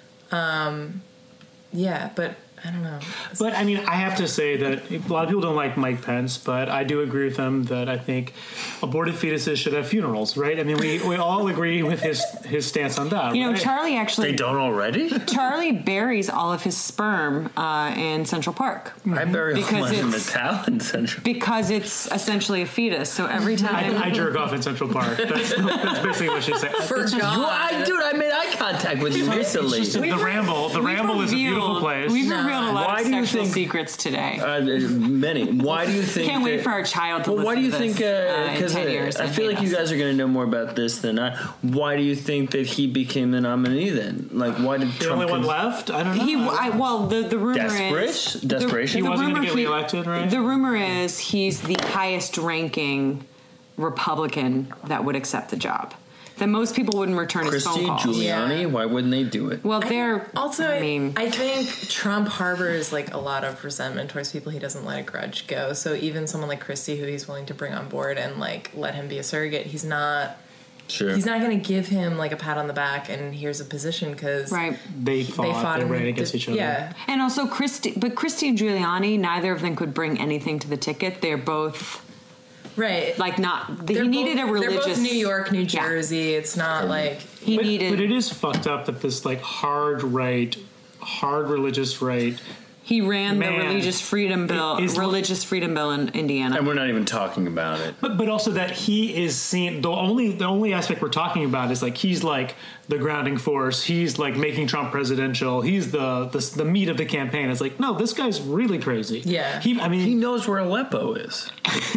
Um, yeah, but I don't know. But I mean, I have to say that a lot of people don't like Mike Pence, but I do agree with him that I think aborted fetuses should have funerals, right? I mean, we, we all agree with his his stance on that. You know, right? Charlie they actually... don't already? Charlie buries all of his sperm uh, in Central Park. I bury all Because mine in it's- Talon Central. Because it's essentially a fetus. So every time... I, I jerk off in Central Park. That's, that's basically what she said. For That's just- God. You, I, dude, I made eye contact with you recently. It's just the Ramble. The We've Ramble is a beautiful revealed- place. We've revealed a lot Why of do you sexual think- secrets today. Uh, many. Why do you think? Can't wait that- for our child to Well, why do you listen to think? this, uh, in Because ten years I and feel hate like you us. guys are going to know more about this than I. Why do you think that he became the nominee then? Like, why did the Trump? only one cons- left? I don't know. He, I, well, the, the rumor Desperate? is Desperation? He wasn't rumor gonna get he- reelected, right? The rumor is he's the highest ranking Republican that would accept the job. That most people wouldn't return his Christie, phone calls. Giuliani. Yeah. Why wouldn't they do it? Well, they're Also, I mean, I think Trump harbors like a lot of resentment towards people he doesn't let a grudge go. So even someone like Christie, who he's willing to bring on board and like let him be a surrogate, he's not. Sure. He's not going to give him like a pat on the back and here's a position because right. They fought. They, fought and ran did- against each other. Yeah, And also Christie, but Christie and Giuliani, neither of them could bring anything to the ticket. They're both right. like not. They're he needed both, a religious. They're both New York, New Yeah. Jersey. It's not like He But, needed. but it is fucked up that this like hard right, hard religious right. he ran Man, the religious freedom bill. it is- Religious freedom bill in Indiana. and we're not even talking about it. But but also that he is seen. The only the only aspect we're talking about is like he's like the grounding force. He's like making Trump presidential. He's the the, the meat of the campaign. It's like no, this guy's really crazy. Yeah. He. I He mean, knows where Aleppo is.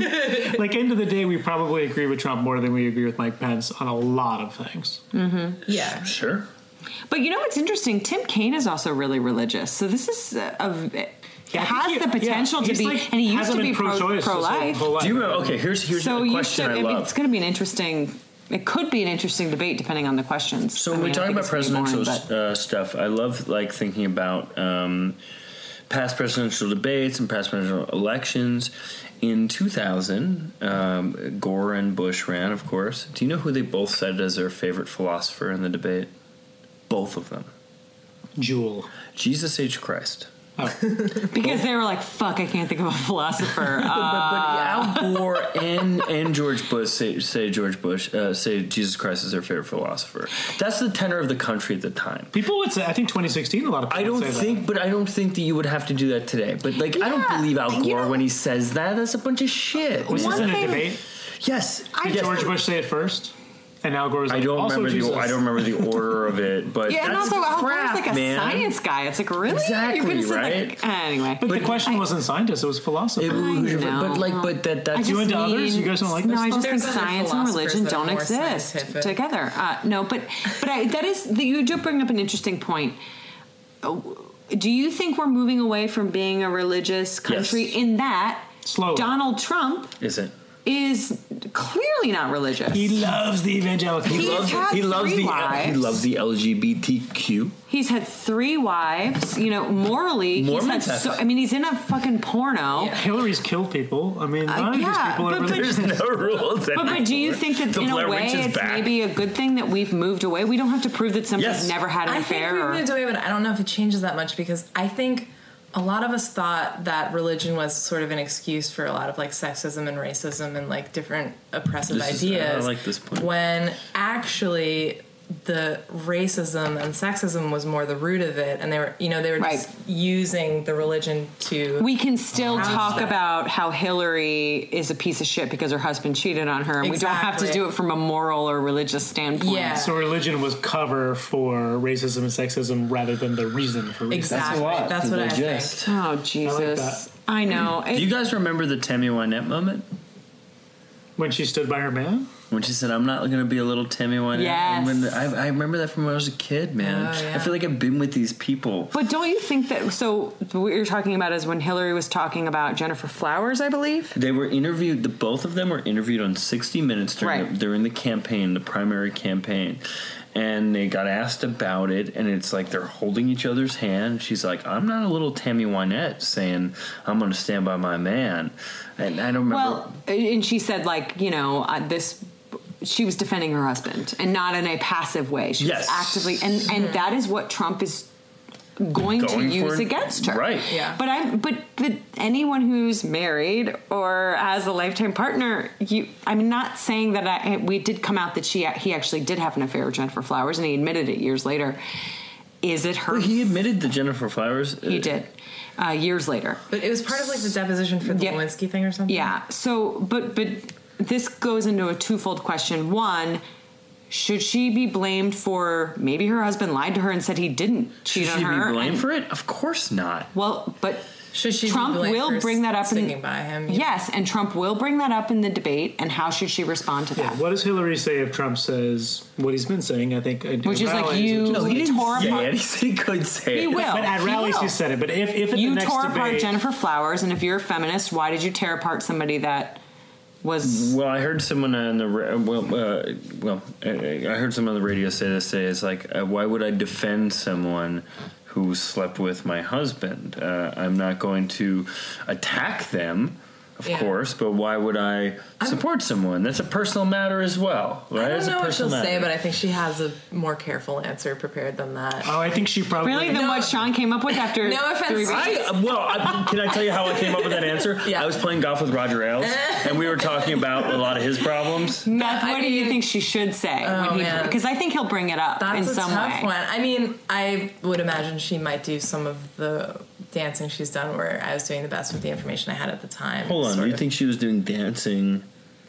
like end of the day, we probably agree with Trump more than we agree with Mike Pence on a lot of things. yeah. Sure. But you know what's interesting? Tim Kaine is also really religious. So this is a, a it Yeah, I has think he- the potential yeah, to he's be, like- and he used hasn't to be been pro, pro-choice his whole- pro-life. whole life. Do you remember? Okay, here's here's So a you question should. I I mean, love. it's going to be an interesting. It could be an interesting debate depending on the questions. So I when we mean, I talk think about it's gonna be presidential boring, but- uh, stuff, I love like thinking about um, past presidential debates and past presidential elections. In two thousand, um, Gore and Bush ran, of course. Do you know who they both said as their favorite philosopher in the debate? Both of them. Jewel. Jesus H. Christ. because they were like, "Fuck, I can't think of a philosopher." But, Uh, but Al Gore and and George Bush say, say George Bush uh, say Jesus Christ is their favorite philosopher. That's the tenor of the country at the time. People would say. I think twenty sixteen. A lot of people I don't would say think, but I don't think that you would have that to do that today. But like, I don't Yeah, believe Al you Gore know- when he says that. That's a bunch of shit. that. Was this One in a thing- debate? Yes, I yes. George Bush say it first. And Al Gore's like, I don't also remember Jesus. the I don't remember the order of it, but Yeah, and that's also Al crap, Gore's like a man. science guy. It's like, really? Exactly, You're gonna say right? Like, anyway. But, the question I- wasn't scientists; it was philosophers. It- know. but like, but that I that's just You into others? mean- You guys don't like No, this I just stuff? think There's other science and philosophers religion that are don't more exist scientific. together. Uh, no, but but I, that is you do bring up an interesting point. Oh, do you think we're moving away from being a religious country Yes. in that Slowly. Donald Trump isn't. is clearly not religious? He loves the evangelical. He He loves had he loves three the wives. he loves the L G B T Q. He's had three wives. You know, morally, Mormons he's had have- so. I mean, he's in a fucking porno. Yeah. Hillary's killed people. I mean, Uh, none of these yeah, people are but- but- religious. There's no rules. But, but do you think that The in a Blair way Witch is it's back. maybe a good thing that we've moved away? We don't have to prove that somebody's Yes. never had an I think affair. we've or, moved away, but I don't know if it changes that much because I think a lot of us thought that religion was sort of an excuse for a lot of like sexism and racism and like different oppressive This is- ideas. I like this point. When actually the racism and sexism was more the root of it, and they were, you know, they were Right. just using the religion to. we can still How's talk that? about how Hillary is a piece of shit because her husband cheated on her, and we don't have to Exactly. do it from a moral or religious standpoint. Yeah. So religion was cover for racism and sexism rather than the reason for racism. Exactly. That's what I think. Oh Jesus! that. I, know. Do you guys remember the Tammy Wynette moment When she stood by her man? when she said, "I'm not going to be a little Tammy Wynette"? Yes. And when I, I remember that from when I was a kid, man. Oh, yeah. I feel like I've been with these people. But don't you think that? So what you're talking about is when Hillary was talking about Jennifer Flowers, I believe. They were interviewed. The both of them were interviewed on sixty minutes during Right. the, during the campaign, the primary campaign, and they got asked about it. And it's like they're holding each other's hand. She's like, "I'm not a little Tammy Wynette saying I'm going to stand by my man." And I don't remember. Well, and she said like you know uh, this. She was defending her husband and not in a passive way. She Yes. was actively, and and that is what Trump is going, Going to use for- against her. right. Yeah. But I, but but anyone who's married or has a lifetime partner, you, I'm not saying that I. We did come out that she he actually did have an affair with Jennifer Flowers, and he admitted it years later. Is it her? Well, he admitted the Jennifer Flowers. He did. Uh, years later. But it was part of like the deposition for the Yeah. Lewinsky thing or something. Yeah. So, but but this goes into a twofold question. One, should she be blamed for maybe her husband lied to her and said he didn't cheat Should on she her? be blamed and- for it? Of course not. Well, but Should she be Trump blamed will for bring that up sticking in, by him? You know? Yes, and Trump will bring that up in the debate. And how should she respond to that? What does Hillary say if Trump says what he's been saying? I think, Which is like you No, he didn't tore say apart. it. He said he could say He it. will. But at He rallies, will. he said it. But if, if at You the next tore apart debate, Jennifer Flowers, and if you're a feminist, why did you tear apart somebody that was? Well, I heard someone on the ra- well, uh, well, uh, I heard someone on the radio say this today. It's like, uh, why would I defend someone who slept with my husband? Uh, I'm not going to attack them, of Yeah. course, but why would I support someone? That's a personal matter as well, right? I don't It's a know what she'll personal say, matter. but I think she has a more careful answer prepared than that. oh, I think she probably Really, than No. what Sean came up with after No offense. three weeks? I, uh, well, I, can I tell you how I came up with that answer? Yeah. I was playing golf with Roger Ailes, and we were talking about a lot of his problems. Beth, I what do you mean- think she should say? Oh, when he, man. because I think he'll bring it up That's in a some tough way. one. I mean, I would imagine she might do some of the dancing she's done where I was doing the best with the information I had at the time. Hold on, sort you of. think she was doing dancing?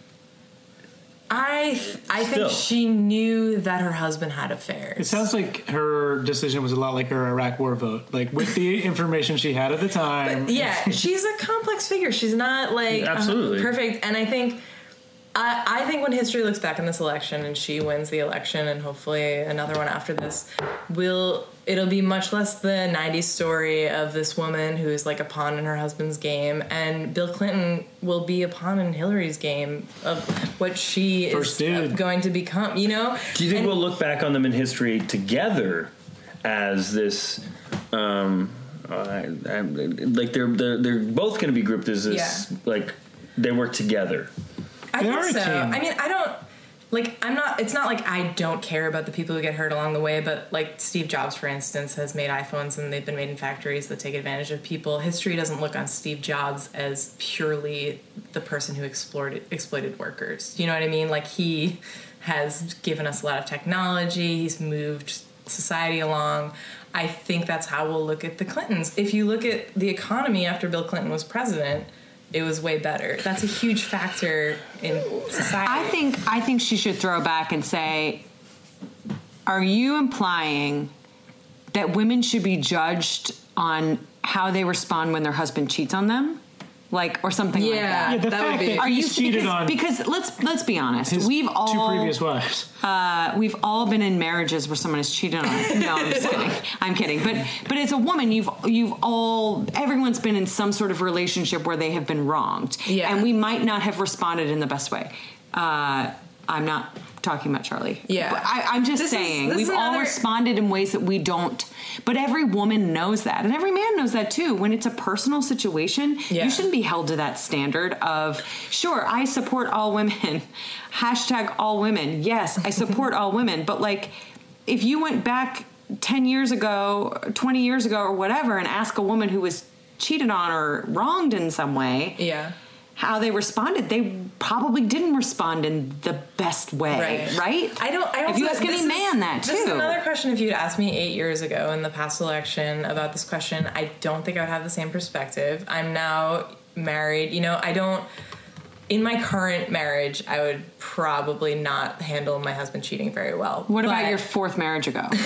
I I Still. think she knew that her husband had affairs. It sounds like her decision was a lot like her Iraq War vote. Like with the information she had at the time. Yeah, she's a complex figure. She's not like uh, Absolutely. perfect. And I think, I, I think when history looks back on this election and she wins the election and hopefully another one after this, will it'll be much less the nineties story of this woman who's like a pawn in her husband's game, and Bill Clinton will be a pawn in Hillary's game of what she First is dude. going to become. You know? Do you think And- we'll look back on them in history together as this, um, uh, I, I, like they're they're they're both going to be grouped as this, Yeah. like they work together. I They think are a so. team. I mean, I don't like. I'm not. It's not like I don't care about the people who get hurt along the way. But like Steve Jobs, for instance, has made iPhones and they've been made in factories that take advantage of people. History doesn't look on Steve Jobs as purely the person who exploited exploited workers. Do you know what I mean? Like he has given us a lot of technology. He's moved society along. I think that's how we'll look at the Clintons. If you look at the economy after Bill Clinton was president, it was way better. That's a huge factor in society. I think I think she should throw back and say, are you implying that women should be judged on how they respond when their husband cheats on them? Like, or something like Yeah, that. Yeah, the that fact would be- that Are you he's cheated because, on because let's let's be honest. his We've all two previous wives. Uh, we've all been in marriages where someone has cheated on us. No, I'm just kidding. I'm kidding. But but as a woman, you've you've all everyone's been in some sort of relationship where they have been wronged, Yeah. and we might not have responded in the best way. Uh, I'm not talking about Charlie. Yeah. But I, I'm just This is- saying this is we've all another- responded in ways that we don't. But every woman knows that, and every man knows that too. When it's a personal situation, Yeah. you shouldn't be held to that standard of, sure, I support all women. Hashtag all women. Yes, I support all women. But like, if you went back ten years ago, twenty years ago, or whatever, and asked a woman who was cheated on or wronged in some way, Yeah. how they responded, they probably didn't respond in the best way, Right. right? I don't. I don't. If you ask this any is- man that too, This is another question. If you'd asked me eight years ago in the past election about this question, I don't think I would have the same perspective. I'm now married. You know, I don't. In my current marriage, I would probably not handle my husband cheating very well. what about But- your fourth marriage ago? But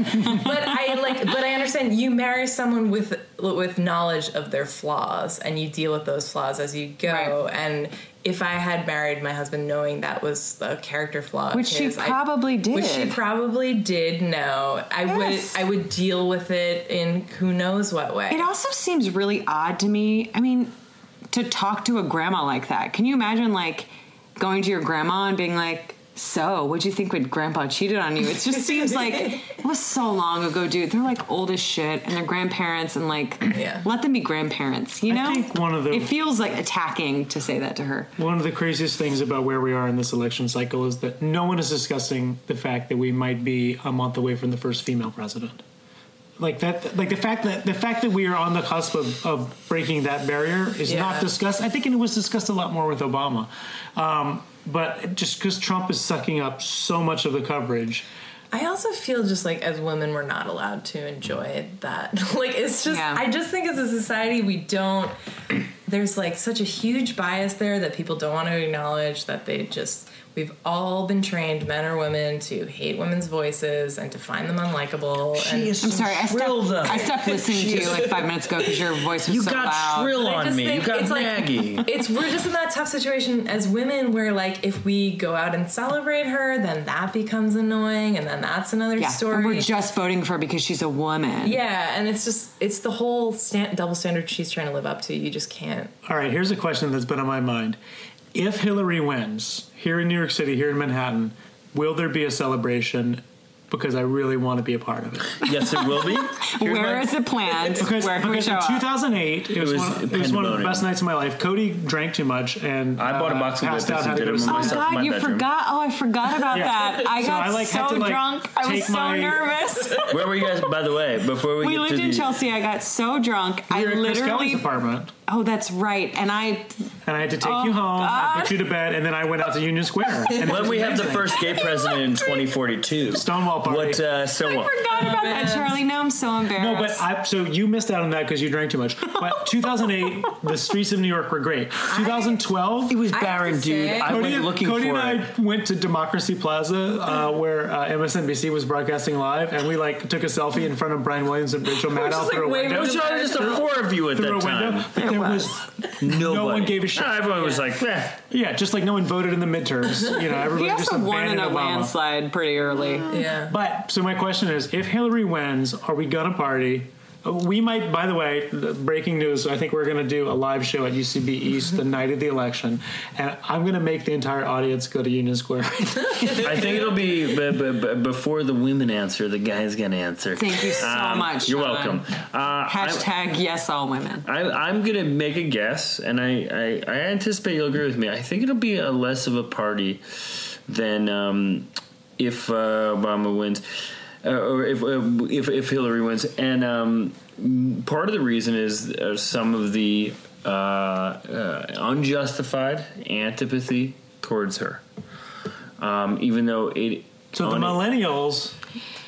I like. But I understand. You marry someone with with knowledge of their flaws, and you deal with those flaws as you go. Right. And if I had married my husband knowing that was a character flaw, of Which she his, I- probably did. which she probably did know, I Yes. would. I would deal with it in who knows what way. It also seems really odd to me. I mean, to talk to a grandma like that. Can you imagine, like, going to your grandma and being like, so, what'd you think when grandpa cheated on you? It just seems like it was so long ago, dude. They're like old as shit, and they're grandparents, and like, Yeah. let them be grandparents, you know? I think one of the It feels like attacking to say that to her. One of the craziest things about where we are in this election cycle is that no one is discussing the fact that we might be a month away from the first female president. Like that, like the fact that the fact that we are on the cusp of, of breaking that barrier is Yeah. not discussed. I think it was discussed a lot more with Obama, um, but just because Trump is sucking up so much of the coverage. I also feel just like as women, we're not allowed to enjoy that. Like it's just, Yeah. I just think as a society, we don't. There's like such a huge bias there that people don't want to acknowledge that they just. We've all been trained, men or women, to hate women's voices and to find them unlikable. and is I'm sorry, I Shrill, stopped, though. I stopped listening to you like five minutes ago because your voice was You so got loud. shrill I on just me. You think got it's like- naggy. It's we're just in that tough situation as women where like if we go out and celebrate her, then that becomes annoying, and then that's another Yeah, story. and we're just voting for her because she's a woman. yeah, and it's just it's the whole stand, double standard she's trying to live up to. You just can't. All right, here's a question that's been on my mind: if Hillary wins here in New York City, here in Manhattan, will there be a celebration? Because I really want to be a part of it. Yes, it will be. Here's Where my- is it planned? Because, Where can we because show in up? two thousand eight, it was, was one, it was one of the pandemonium. best nights of my life. Cody drank too much and I bought a uh, box of passed whippets out, and had to did go to them Oh sleep. myself. in God, my you bedroom. forgot. Oh, I forgot about Yeah. that. I So got I, like, so had to, like, drunk. I was take so my- nervous. Where were you guys, by the way, before we, We get lived to in the... Chelsea. I got so drunk. We I were at Chris Kelly's literally. apartment, Oh, that's right. And I. and I had to take Oh, you home, I God. put you to bed, and then I went out to Union Square. And it When was we have the amazing. first gay president in twenty forty-two. Stonewall party. What, uh, I Stonewall? forgot about that, man. Charlie. Now I'm so embarrassed. No, but I, so you missed out on that because you drank too much. But two thousand eight, the streets of New York were great. twenty twelve, It was I have barren, to dude. say- I Cody, went looking Cody for and it. I went to Democracy Plaza, uh, where uh, M S N B C was broadcasting live, and we like took a selfie in front of Brian Williams and Rachel Maddow just, through like, a waving It window. was just the four of you at Through that a window, time. but there was Nobody. no one gave a shit. No, everyone was like, eh. Yeah, just like no one voted in the midterms. You know, everybody he just also won in abandoned a Obama. landslide pretty early. Yeah. But so my question is, if Hillary wins, are we gonna party? Uh, We might. By the way, the breaking news. I think we're gonna do a live show at U C B East the night of the election, and I'm gonna make the entire audience go to Union Square. I think it'll be b- b- b- before the women answer, the guys gonna answer. Thank you so Um, much. You're Sean. welcome. Uh, I'm- Hashtag yes, all women. I, I'm gonna make a guess, and I, I, I anticipate you'll agree with me. I think it'll be a less of a party than um, if uh, Obama wins, uh, or if, uh, if if Hillary wins. And um, part of the reason is uh, some of the uh, uh, unjustified antipathy towards her, um, even though it. So the on- millennials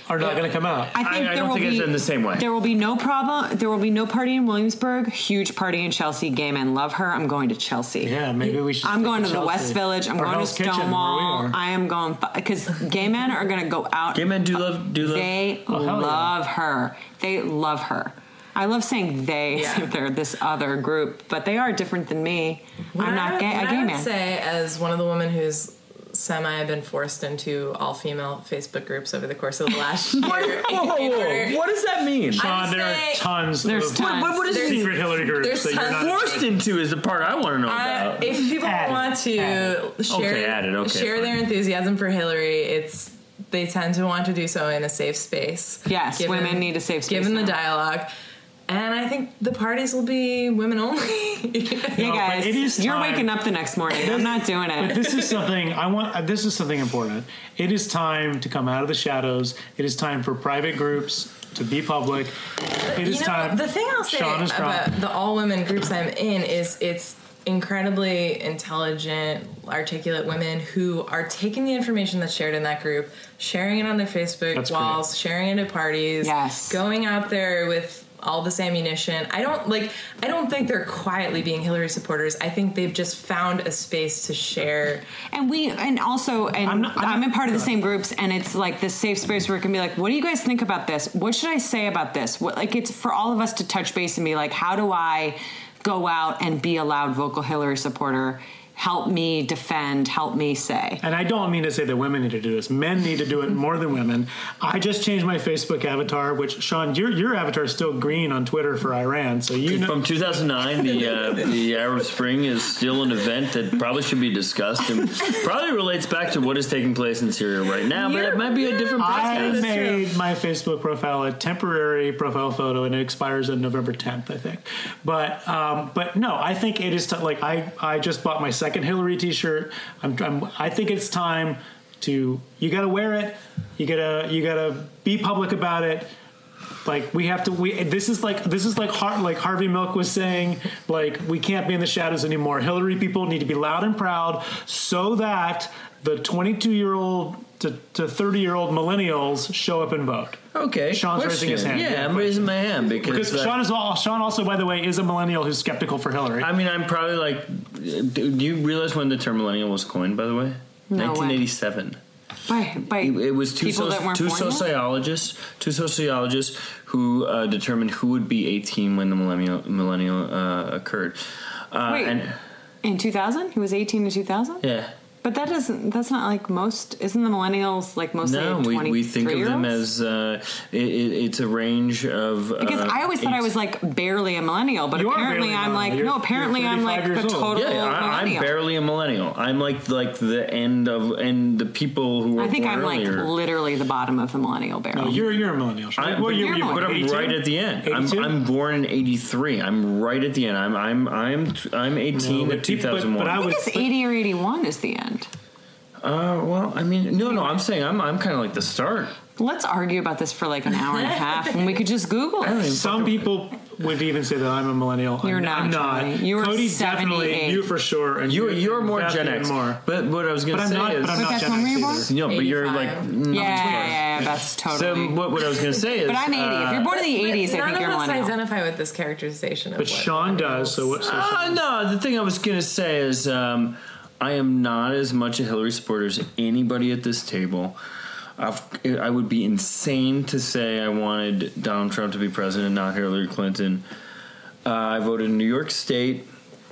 are not going to come out. I think I- I there don't will think be, it's in the same way. There will be no problem. There will be no party in Williamsburg. Huge party in Chelsea. Gay men love her. I'm going to Chelsea. Yeah, maybe we should. I'm going to the Chelsea. West Village. I'm Or going to Hell's Kitchen, where we Stonewall. are. I am going because gay men are going to go out. Gay men do love do love. They Oh, hell yeah. love her. They love her. I love saying they. Yeah. They're this other group, but they are different than me. What I'm not I, gay. what A I gay would man. say, as one of the women who's semi been forced into all female Facebook groups over the course of the last year. Whoa, whoa, in whoa. order- What does that mean? Sean, there are say- tons There's of tons. What, what is There's- it? secret Hillary groups there's that you're tons- not Forced into is the part I want to know Uh, about. if people Add it. want to Add share, Okay, add it. Okay, share fine. their enthusiasm for Hillary, it's they tend to want to do so in a safe space. Yes, women need a safe space Given the now. dialogue. And I think the parties will be women only. Hey No, but guys, it is you're time. waking up the next morning. I'm not doing But it. this is something I want. uh, This is something important. It is time to come out of the shadows. It is time for private groups to be public. It is you know, time. the thing I'll say Sean is about drunk. the all women groups I'm in is it's incredibly intelligent, articulate women who are taking the information that's shared in that group, sharing it on their Facebook That's walls, sharing it at parties, Yes. going out there with all this ammunition. I don't like I don't think they're quietly being Hillary supporters. I think they've just found a space to share. And we, and also, and I'm I'm, not- I'm in part of the not- same groups, and it's like this safe space where it can be like, what do you guys think about this? What should I say about this? What, like, it's for all of us to touch base and be like, how do I go out and be a loud vocal Hillary supporter? Help me defend, help me say. And I don't mean to say that women need to do this. Men need to do it more than women. I just changed my Facebook avatar, which Sean, your your avatar is still green on Twitter for Iran, so you know. From two thousand nine, the uh, the Arab Spring is still an event that probably should be discussed and probably relates back to what is taking place in Syria right now, but it might be a different I podcast. made my Facebook profile a temporary profile photo, and it expires on November tenth, I think. But um, but no, I think it is t- like I I just bought my second Hillary T-shirt. I'm, I'm I think it's time to you got to wear it. You gotta you gotta be public about it. Like we have to. We this is like this is like Har, like Harvey Milk was saying. Like we can't be in the shadows anymore. Hillary people need to be loud and proud, so that the twenty-two year old to, to thirty year old millennials show up and vote. Okay, Sean's raising his hand. Yeah, Yeah, I'm raising my hand because, Because uh, Sean is all, Sean also, by the way, is a millennial who's skeptical for Hillary. I mean, I'm probably like. Do you realize when the term millennial was coined? By the way, No way. nineteen eighty-seven. By, by It was two people soci- that weren't two born yet? sociologists, two sociologists who uh, determined who would be eighteen when the millennial millennial uh, occurred. Uh, Wait. and In two thousand? He was eighteen in two thousand? yeah. But that doesn't, that's not like most, isn't the millennials like mostly No, we, we think of them twenty-three-year-olds? as uh, it, it, it's a range of Because uh, I always thought I eight- was like barely a millennial, but You are apparently barely a I'm like, millennial. no, You're- apparently you're I'm like thirty-five the years old. total yeah, I, I'm millennial. barely a millennial. I'm like like the end of and the people who were I think born I'm like earlier. literally the bottom of the millennial barrel. no, you're you're a millennial. Sean. I'm, What but, year were you you're born? but I'm eighty-two? right at the end. I'm, eighty-two? I'm born in eighty-three. I'm right at the end. I'm I'm I'm I'm eighteen No, in but two people- but- thousand one. but I I was- think it's eighty or eighty-one is the end. Uh, well, I mean, no, no. I'm saying I'm I'm kind of like the start. Let's argue about this for like an hour and a half, and we could just Google I don't it. even Some fucking- people would even say that I'm a millennial. You're I'm, not, I'm not. Charlie. You were Cody's definitely seventy-eight. you for sure. And You're you're more Beth Gen even X. More. But what I was gonna But I'm say not. is But I'm But not that's Gen when X were you either. born? no, but you're like eighty-five. mm, Yeah, yeah, yeah, yeah, that's So totally. what, what I was gonna say is but I'm eighty. uh, if you're born in the eighties, I None think you're of us millennial. identify with this characterization of But what Sean does. So what? So Uh, no, the thing I was going to say is um, I am not as much a Hillary supporter as anybody at this table. I've, I would be insane to say I wanted Donald Trump to be president, not Hillary Clinton. Uh, I voted in New York State.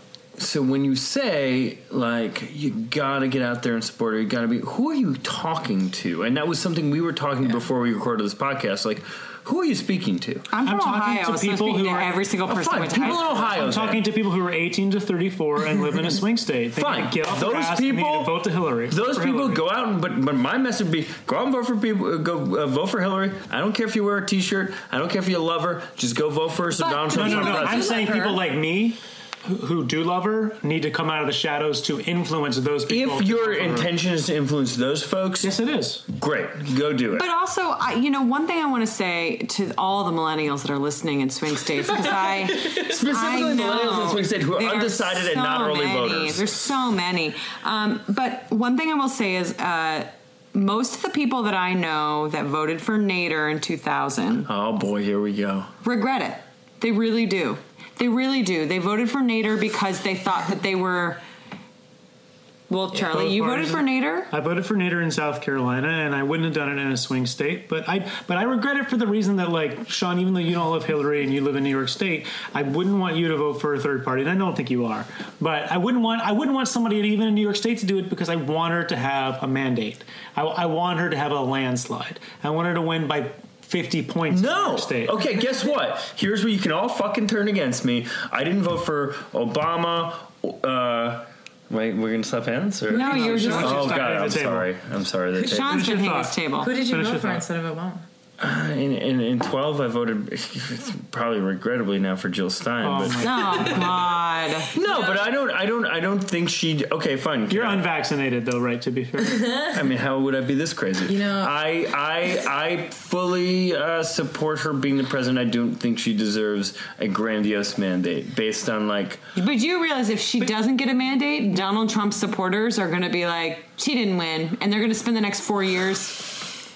So when you say, like, you got to get out there and support her, you got to be, who are you talking to? And that was something we were talking before we recorded this podcast. Like, who are you speaking to? I'm from I'm talking Ohio, to so I'm people speaking who to are- every single Oh, person fine, who went to people high in school. Ohio. I'm talking to people who are eighteen to thirty-four and live in a swing state. They Fine. need to get off their Those ass and they need people- to vote to Hillary. Those for people Hillary. go out, and, but but my message would be: go out and vote for people. uh, Go uh, vote for Hillary. I don't care if you wear a T-shirt. I don't care if you love her. Just go vote for her. So But- Donald No, Trump's no, not no. I'm president. saying her. people like me who, who do love her need to come out of the shadows to influence those people. If to your vote for her. intention is to influence those folks, Yes, it is. great, go do it. But also, I, you know, one thing I want to say to all the millennials that are listening in swing states, because I Specifically I know, millennials in swing states who are there undecided and so not early many. voters. There's so many. Um, but one thing I will say is, uh, most of the people that I know that voted for Nader in two thousand Oh boy, here we go. regret it. They really do. They really do. They voted for Nader because they thought that they were. Well, Charlie, Both you voted parties- for Nader? I voted for Nader in South Carolina, and I wouldn't have done it in a swing state. But I, but I regret it for the reason that, like, Sean, even though you don't love Hillary and you live in New York State, I wouldn't want you to vote for a third party, and I don't think you are. But I wouldn't want, I wouldn't want somebody even in New York State to do it because I want her to have a mandate. I, I want her to have a landslide. I want her to win by fifty points in New No. York State. Okay, guess what? Here's where you can all fucking turn against me. I didn't vote for Obama. Uh, wait, we're gonna slap hands? Or? No, you were just. Sean- Oh Stop god, at the I'm table. sorry. I'm sorry. The table. Sean's Finish been your hitting his thought. table. Who did you Finish vote your for thought. instead of Obama? In, in, in twelve, I voted probably regrettably now for Jill Stein. Oh but my Oh God! no, but I don't. I don't. I don't think she. Okay, fine. You're I- unvaccinated, though, right? To be fair. I mean, how would I be this crazy? You know- I I I fully uh, support her being the president. I don't think she deserves a grandiose mandate based on like. But you realize if she doesn't get a mandate, Donald Trump's supporters are going to be like, she didn't win, and they're going to spend the next four years.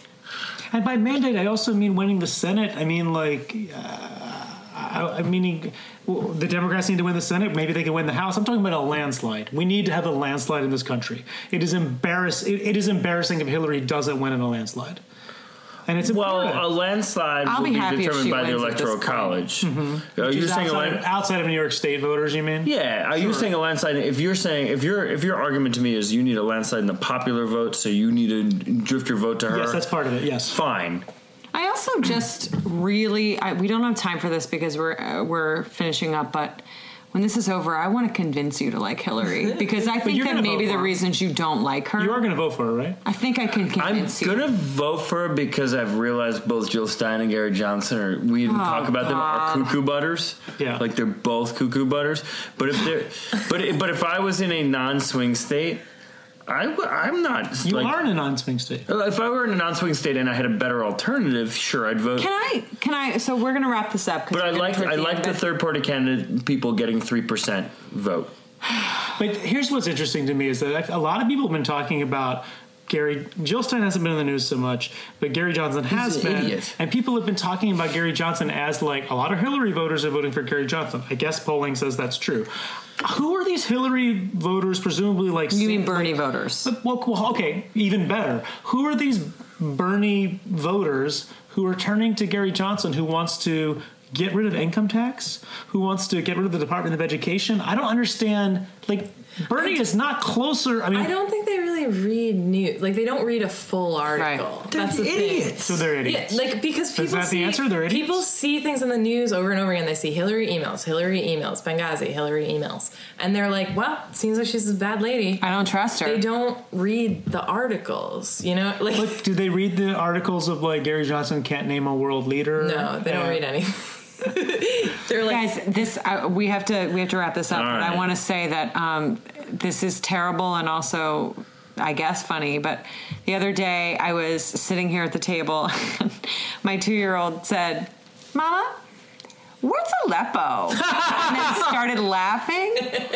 And by mandate, I also mean winning the Senate. I mean, like, uh, I, I mean, well, the Democrats need to win the Senate. Maybe they can win the House. I'm talking about a landslide. We need to have a landslide in this country. It is embarrass. It, it is embarrassing if Hillary doesn't win in a landslide. And it's Well, important. a landslide I'll will be be, happy if determined she by the wins at this Electoral point. College. Uh, you're Just saying a outside, land- of, outside of New York State voters, you mean? Yeah, are you saying a landslide? If you're saying if your if your argument to me is you need a landslide in the popular vote, so you need to drift your vote to her. Yes, that's part of it. Yes. fine. I also just really, I, we don't have time for this because we're uh, we're finishing up, but when this is over, I want to convince you to like Hillary because I think you're that gonna maybe vote the for her. reasons you don't like her. You are going to vote for her, right? I think I can I'm convince you. gonna vote for her because I've realized both Jill Stein and Gary Johnson are. We didn't Oh, talk about them. Are God. cuckoo butters. Yeah. like they're both cuckoo butters. But if they're, but if- but if I was in a non-swing state, I w- I'm not. You like, are in a non-swing state. If I were in a non-swing state and I had a better alternative, sure, I'd vote. Can I? Can I? So we're gonna wrap this up. 'cause But I we're like getting I towards like end, the but- third party candidate people getting three percent vote. But here's what's interesting to me is that a lot of people have been talking about Gary. Jill Stein hasn't been in the news so much, but Gary Johnson has an been. idiot. And people have been talking about Gary Johnson as like a lot of Hillary voters are voting for Gary Johnson. I guess polling says that's true. Who are these Hillary voters? Presumably, like You mean like- Bernie voters? Well, well, okay, even better. Who are these Bernie voters who are turning to Gary Johnson, who wants to get rid of income tax, who wants to get rid of the Department of Education? I don't understand. Like, Bernie is not closer. I mean, I don't think they really read news. Like, they don't read a full article. Right. That's the thing. so they're Yeah, idiots. like because people Is that the see, answer? They're idiots? people see things in the news over and over again. They see Hillary emails, Hillary emails, Benghazi, Hillary emails, and they're like, "Well, it seems like she's a bad lady." I don't trust her. They don't read the articles, you know. Like, But do they read the articles of like Gary Johnson can't name a world leader? no, they don't Uh, read any. They're like, Guys, this uh, we have to we have to wrap this up. All But right. I want to say that um, this is terrible and also, I guess, funny. But the other day, I was sitting here at the table. My two-year-old said, "Mama, where's Aleppo?" And then started laughing.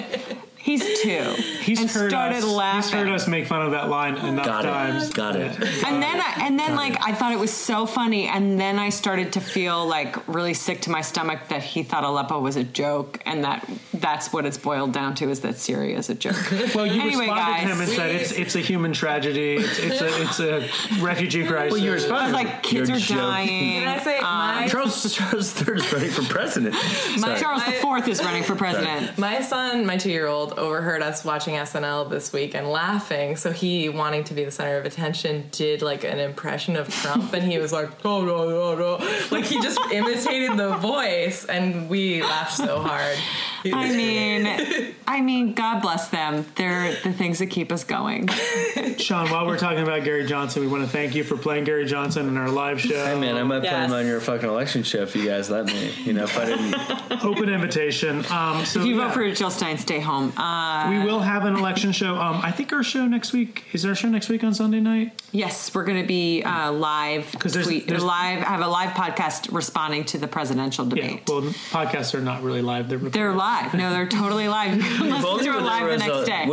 He's two. He's and heard started us. laughing. He's heard us make fun of that line enough Got times. it. Got it. And then, I, and then, like, I thought it was so funny, and then I started to feel like really sick to my stomach that he thought Aleppo was a joke, and that that's what it's boiled down to, is that Syria is a joke. Well, you Anyway, responded guys. to him and said it's it's a human tragedy. It's it's a it's a refugee crisis. Well, you I was responded. like, kids You're are joking. dying. can I say my Charles Charles the Third is running for president. Sorry. Charles the Fourth is running for president. My son, my two-year-old, overheard us watching S N L this week and laughing. So he, wanting to be the center of attention, did like an impression of Trump, and he was like, "Oh no, no, no!" Like he just imitated the voice, and we laughed so hard. I mean, I mean, God bless them. They're the things that keep us going. Sean, while we're talking about Gary Johnson, we want to thank you for playing Gary Johnson in our live show. Hey man, I might put Yes. him on your fucking election show if you guys let me. You know, if I didn't. Open invitation. Um, so If you yeah, vote for Jill Stein, stay home. Uh, we will have an election show. Um, I think our show next week is our show next week on Sunday night. Yes, we're going to be uh, live. 'Cause there's- tweet, there's- live. Have a live podcast responding to the presidential Yeah. debate. Well, podcasts are not really live. They're recorded. They're live. No, they're totally live. You can If only listen to it there live the was next a- day. Wouldn't it be cool if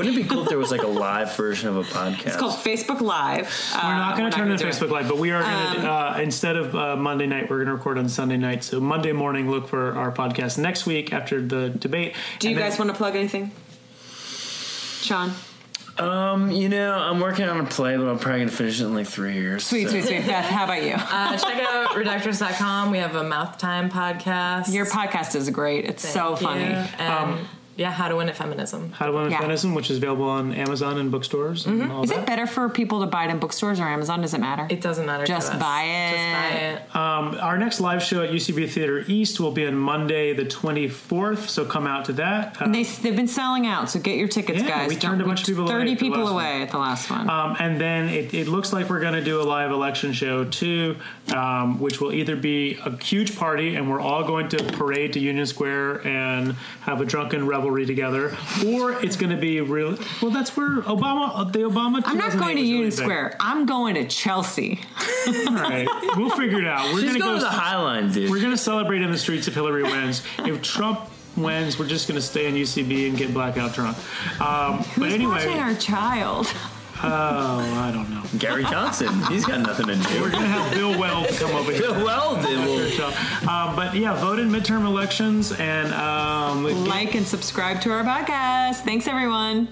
if there was like a live version of a podcast. It's called Facebook Live. We're not going to turn into do it. Facebook Live, but we are going to, Um, uh, instead of uh, Monday night, we're going to record on Sunday night. So Monday morning, look for our podcast next week after the debate. Do you And guys then- want to plug anything? Sean? Um, you know, I'm working on a play, but I'm probably gonna finish it in like three years. Sweet, so. sweet, sweet. Beth, how about you? Uh, check out reductors dot com. We have a Mouth Time podcast. Your podcast is great. It's so Thank funny. you. And yeah, How to Win at Feminism. How to Win with Yeah. Feminism, which is available on Amazon and bookstores and all Is that. it better for people to buy it in bookstores or Amazon? Does it matter? It doesn't matter. Just to us. buy it. Just buy it. Um, our next live show at U C B Theater East will be on Monday the twenty-fourth, so come out to that. Uh, They, they've been selling out, so get your tickets, Yeah, guys. we turned a Don't- bunch of people away thirty at the people last away one. at the last one. Um, and then it, it looks like we're going to do a live election show too, um, which will either be a huge party and we're all going to parade to Union Square and have a drunken revelry together, or it's going to be real. Well, that's where Obama, the Obama. I'm not going to was Union really big. Square. I'm going to Chelsea. All right, we'll figure it out. We're Just going go to the High Line, dude. We're going to celebrate in the streets if Hillary wins. If Trump wins, we're just going to stay in U C B and get blackout drunk. Um, but Who's anyway, watching our child? oh, I don't know. Gary Johnson. He's got nothing to do. We're going to have Bill Weld come over here. Bill Weld did. Well, So, um, but yeah, vote in midterm elections and um, Like and subscribe to our podcast. Thanks, everyone.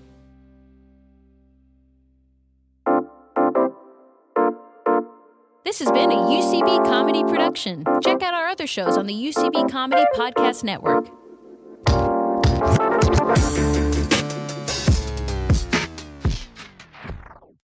This has been a U C B Comedy production. Check out our other shows on the U C B Comedy Podcast Network.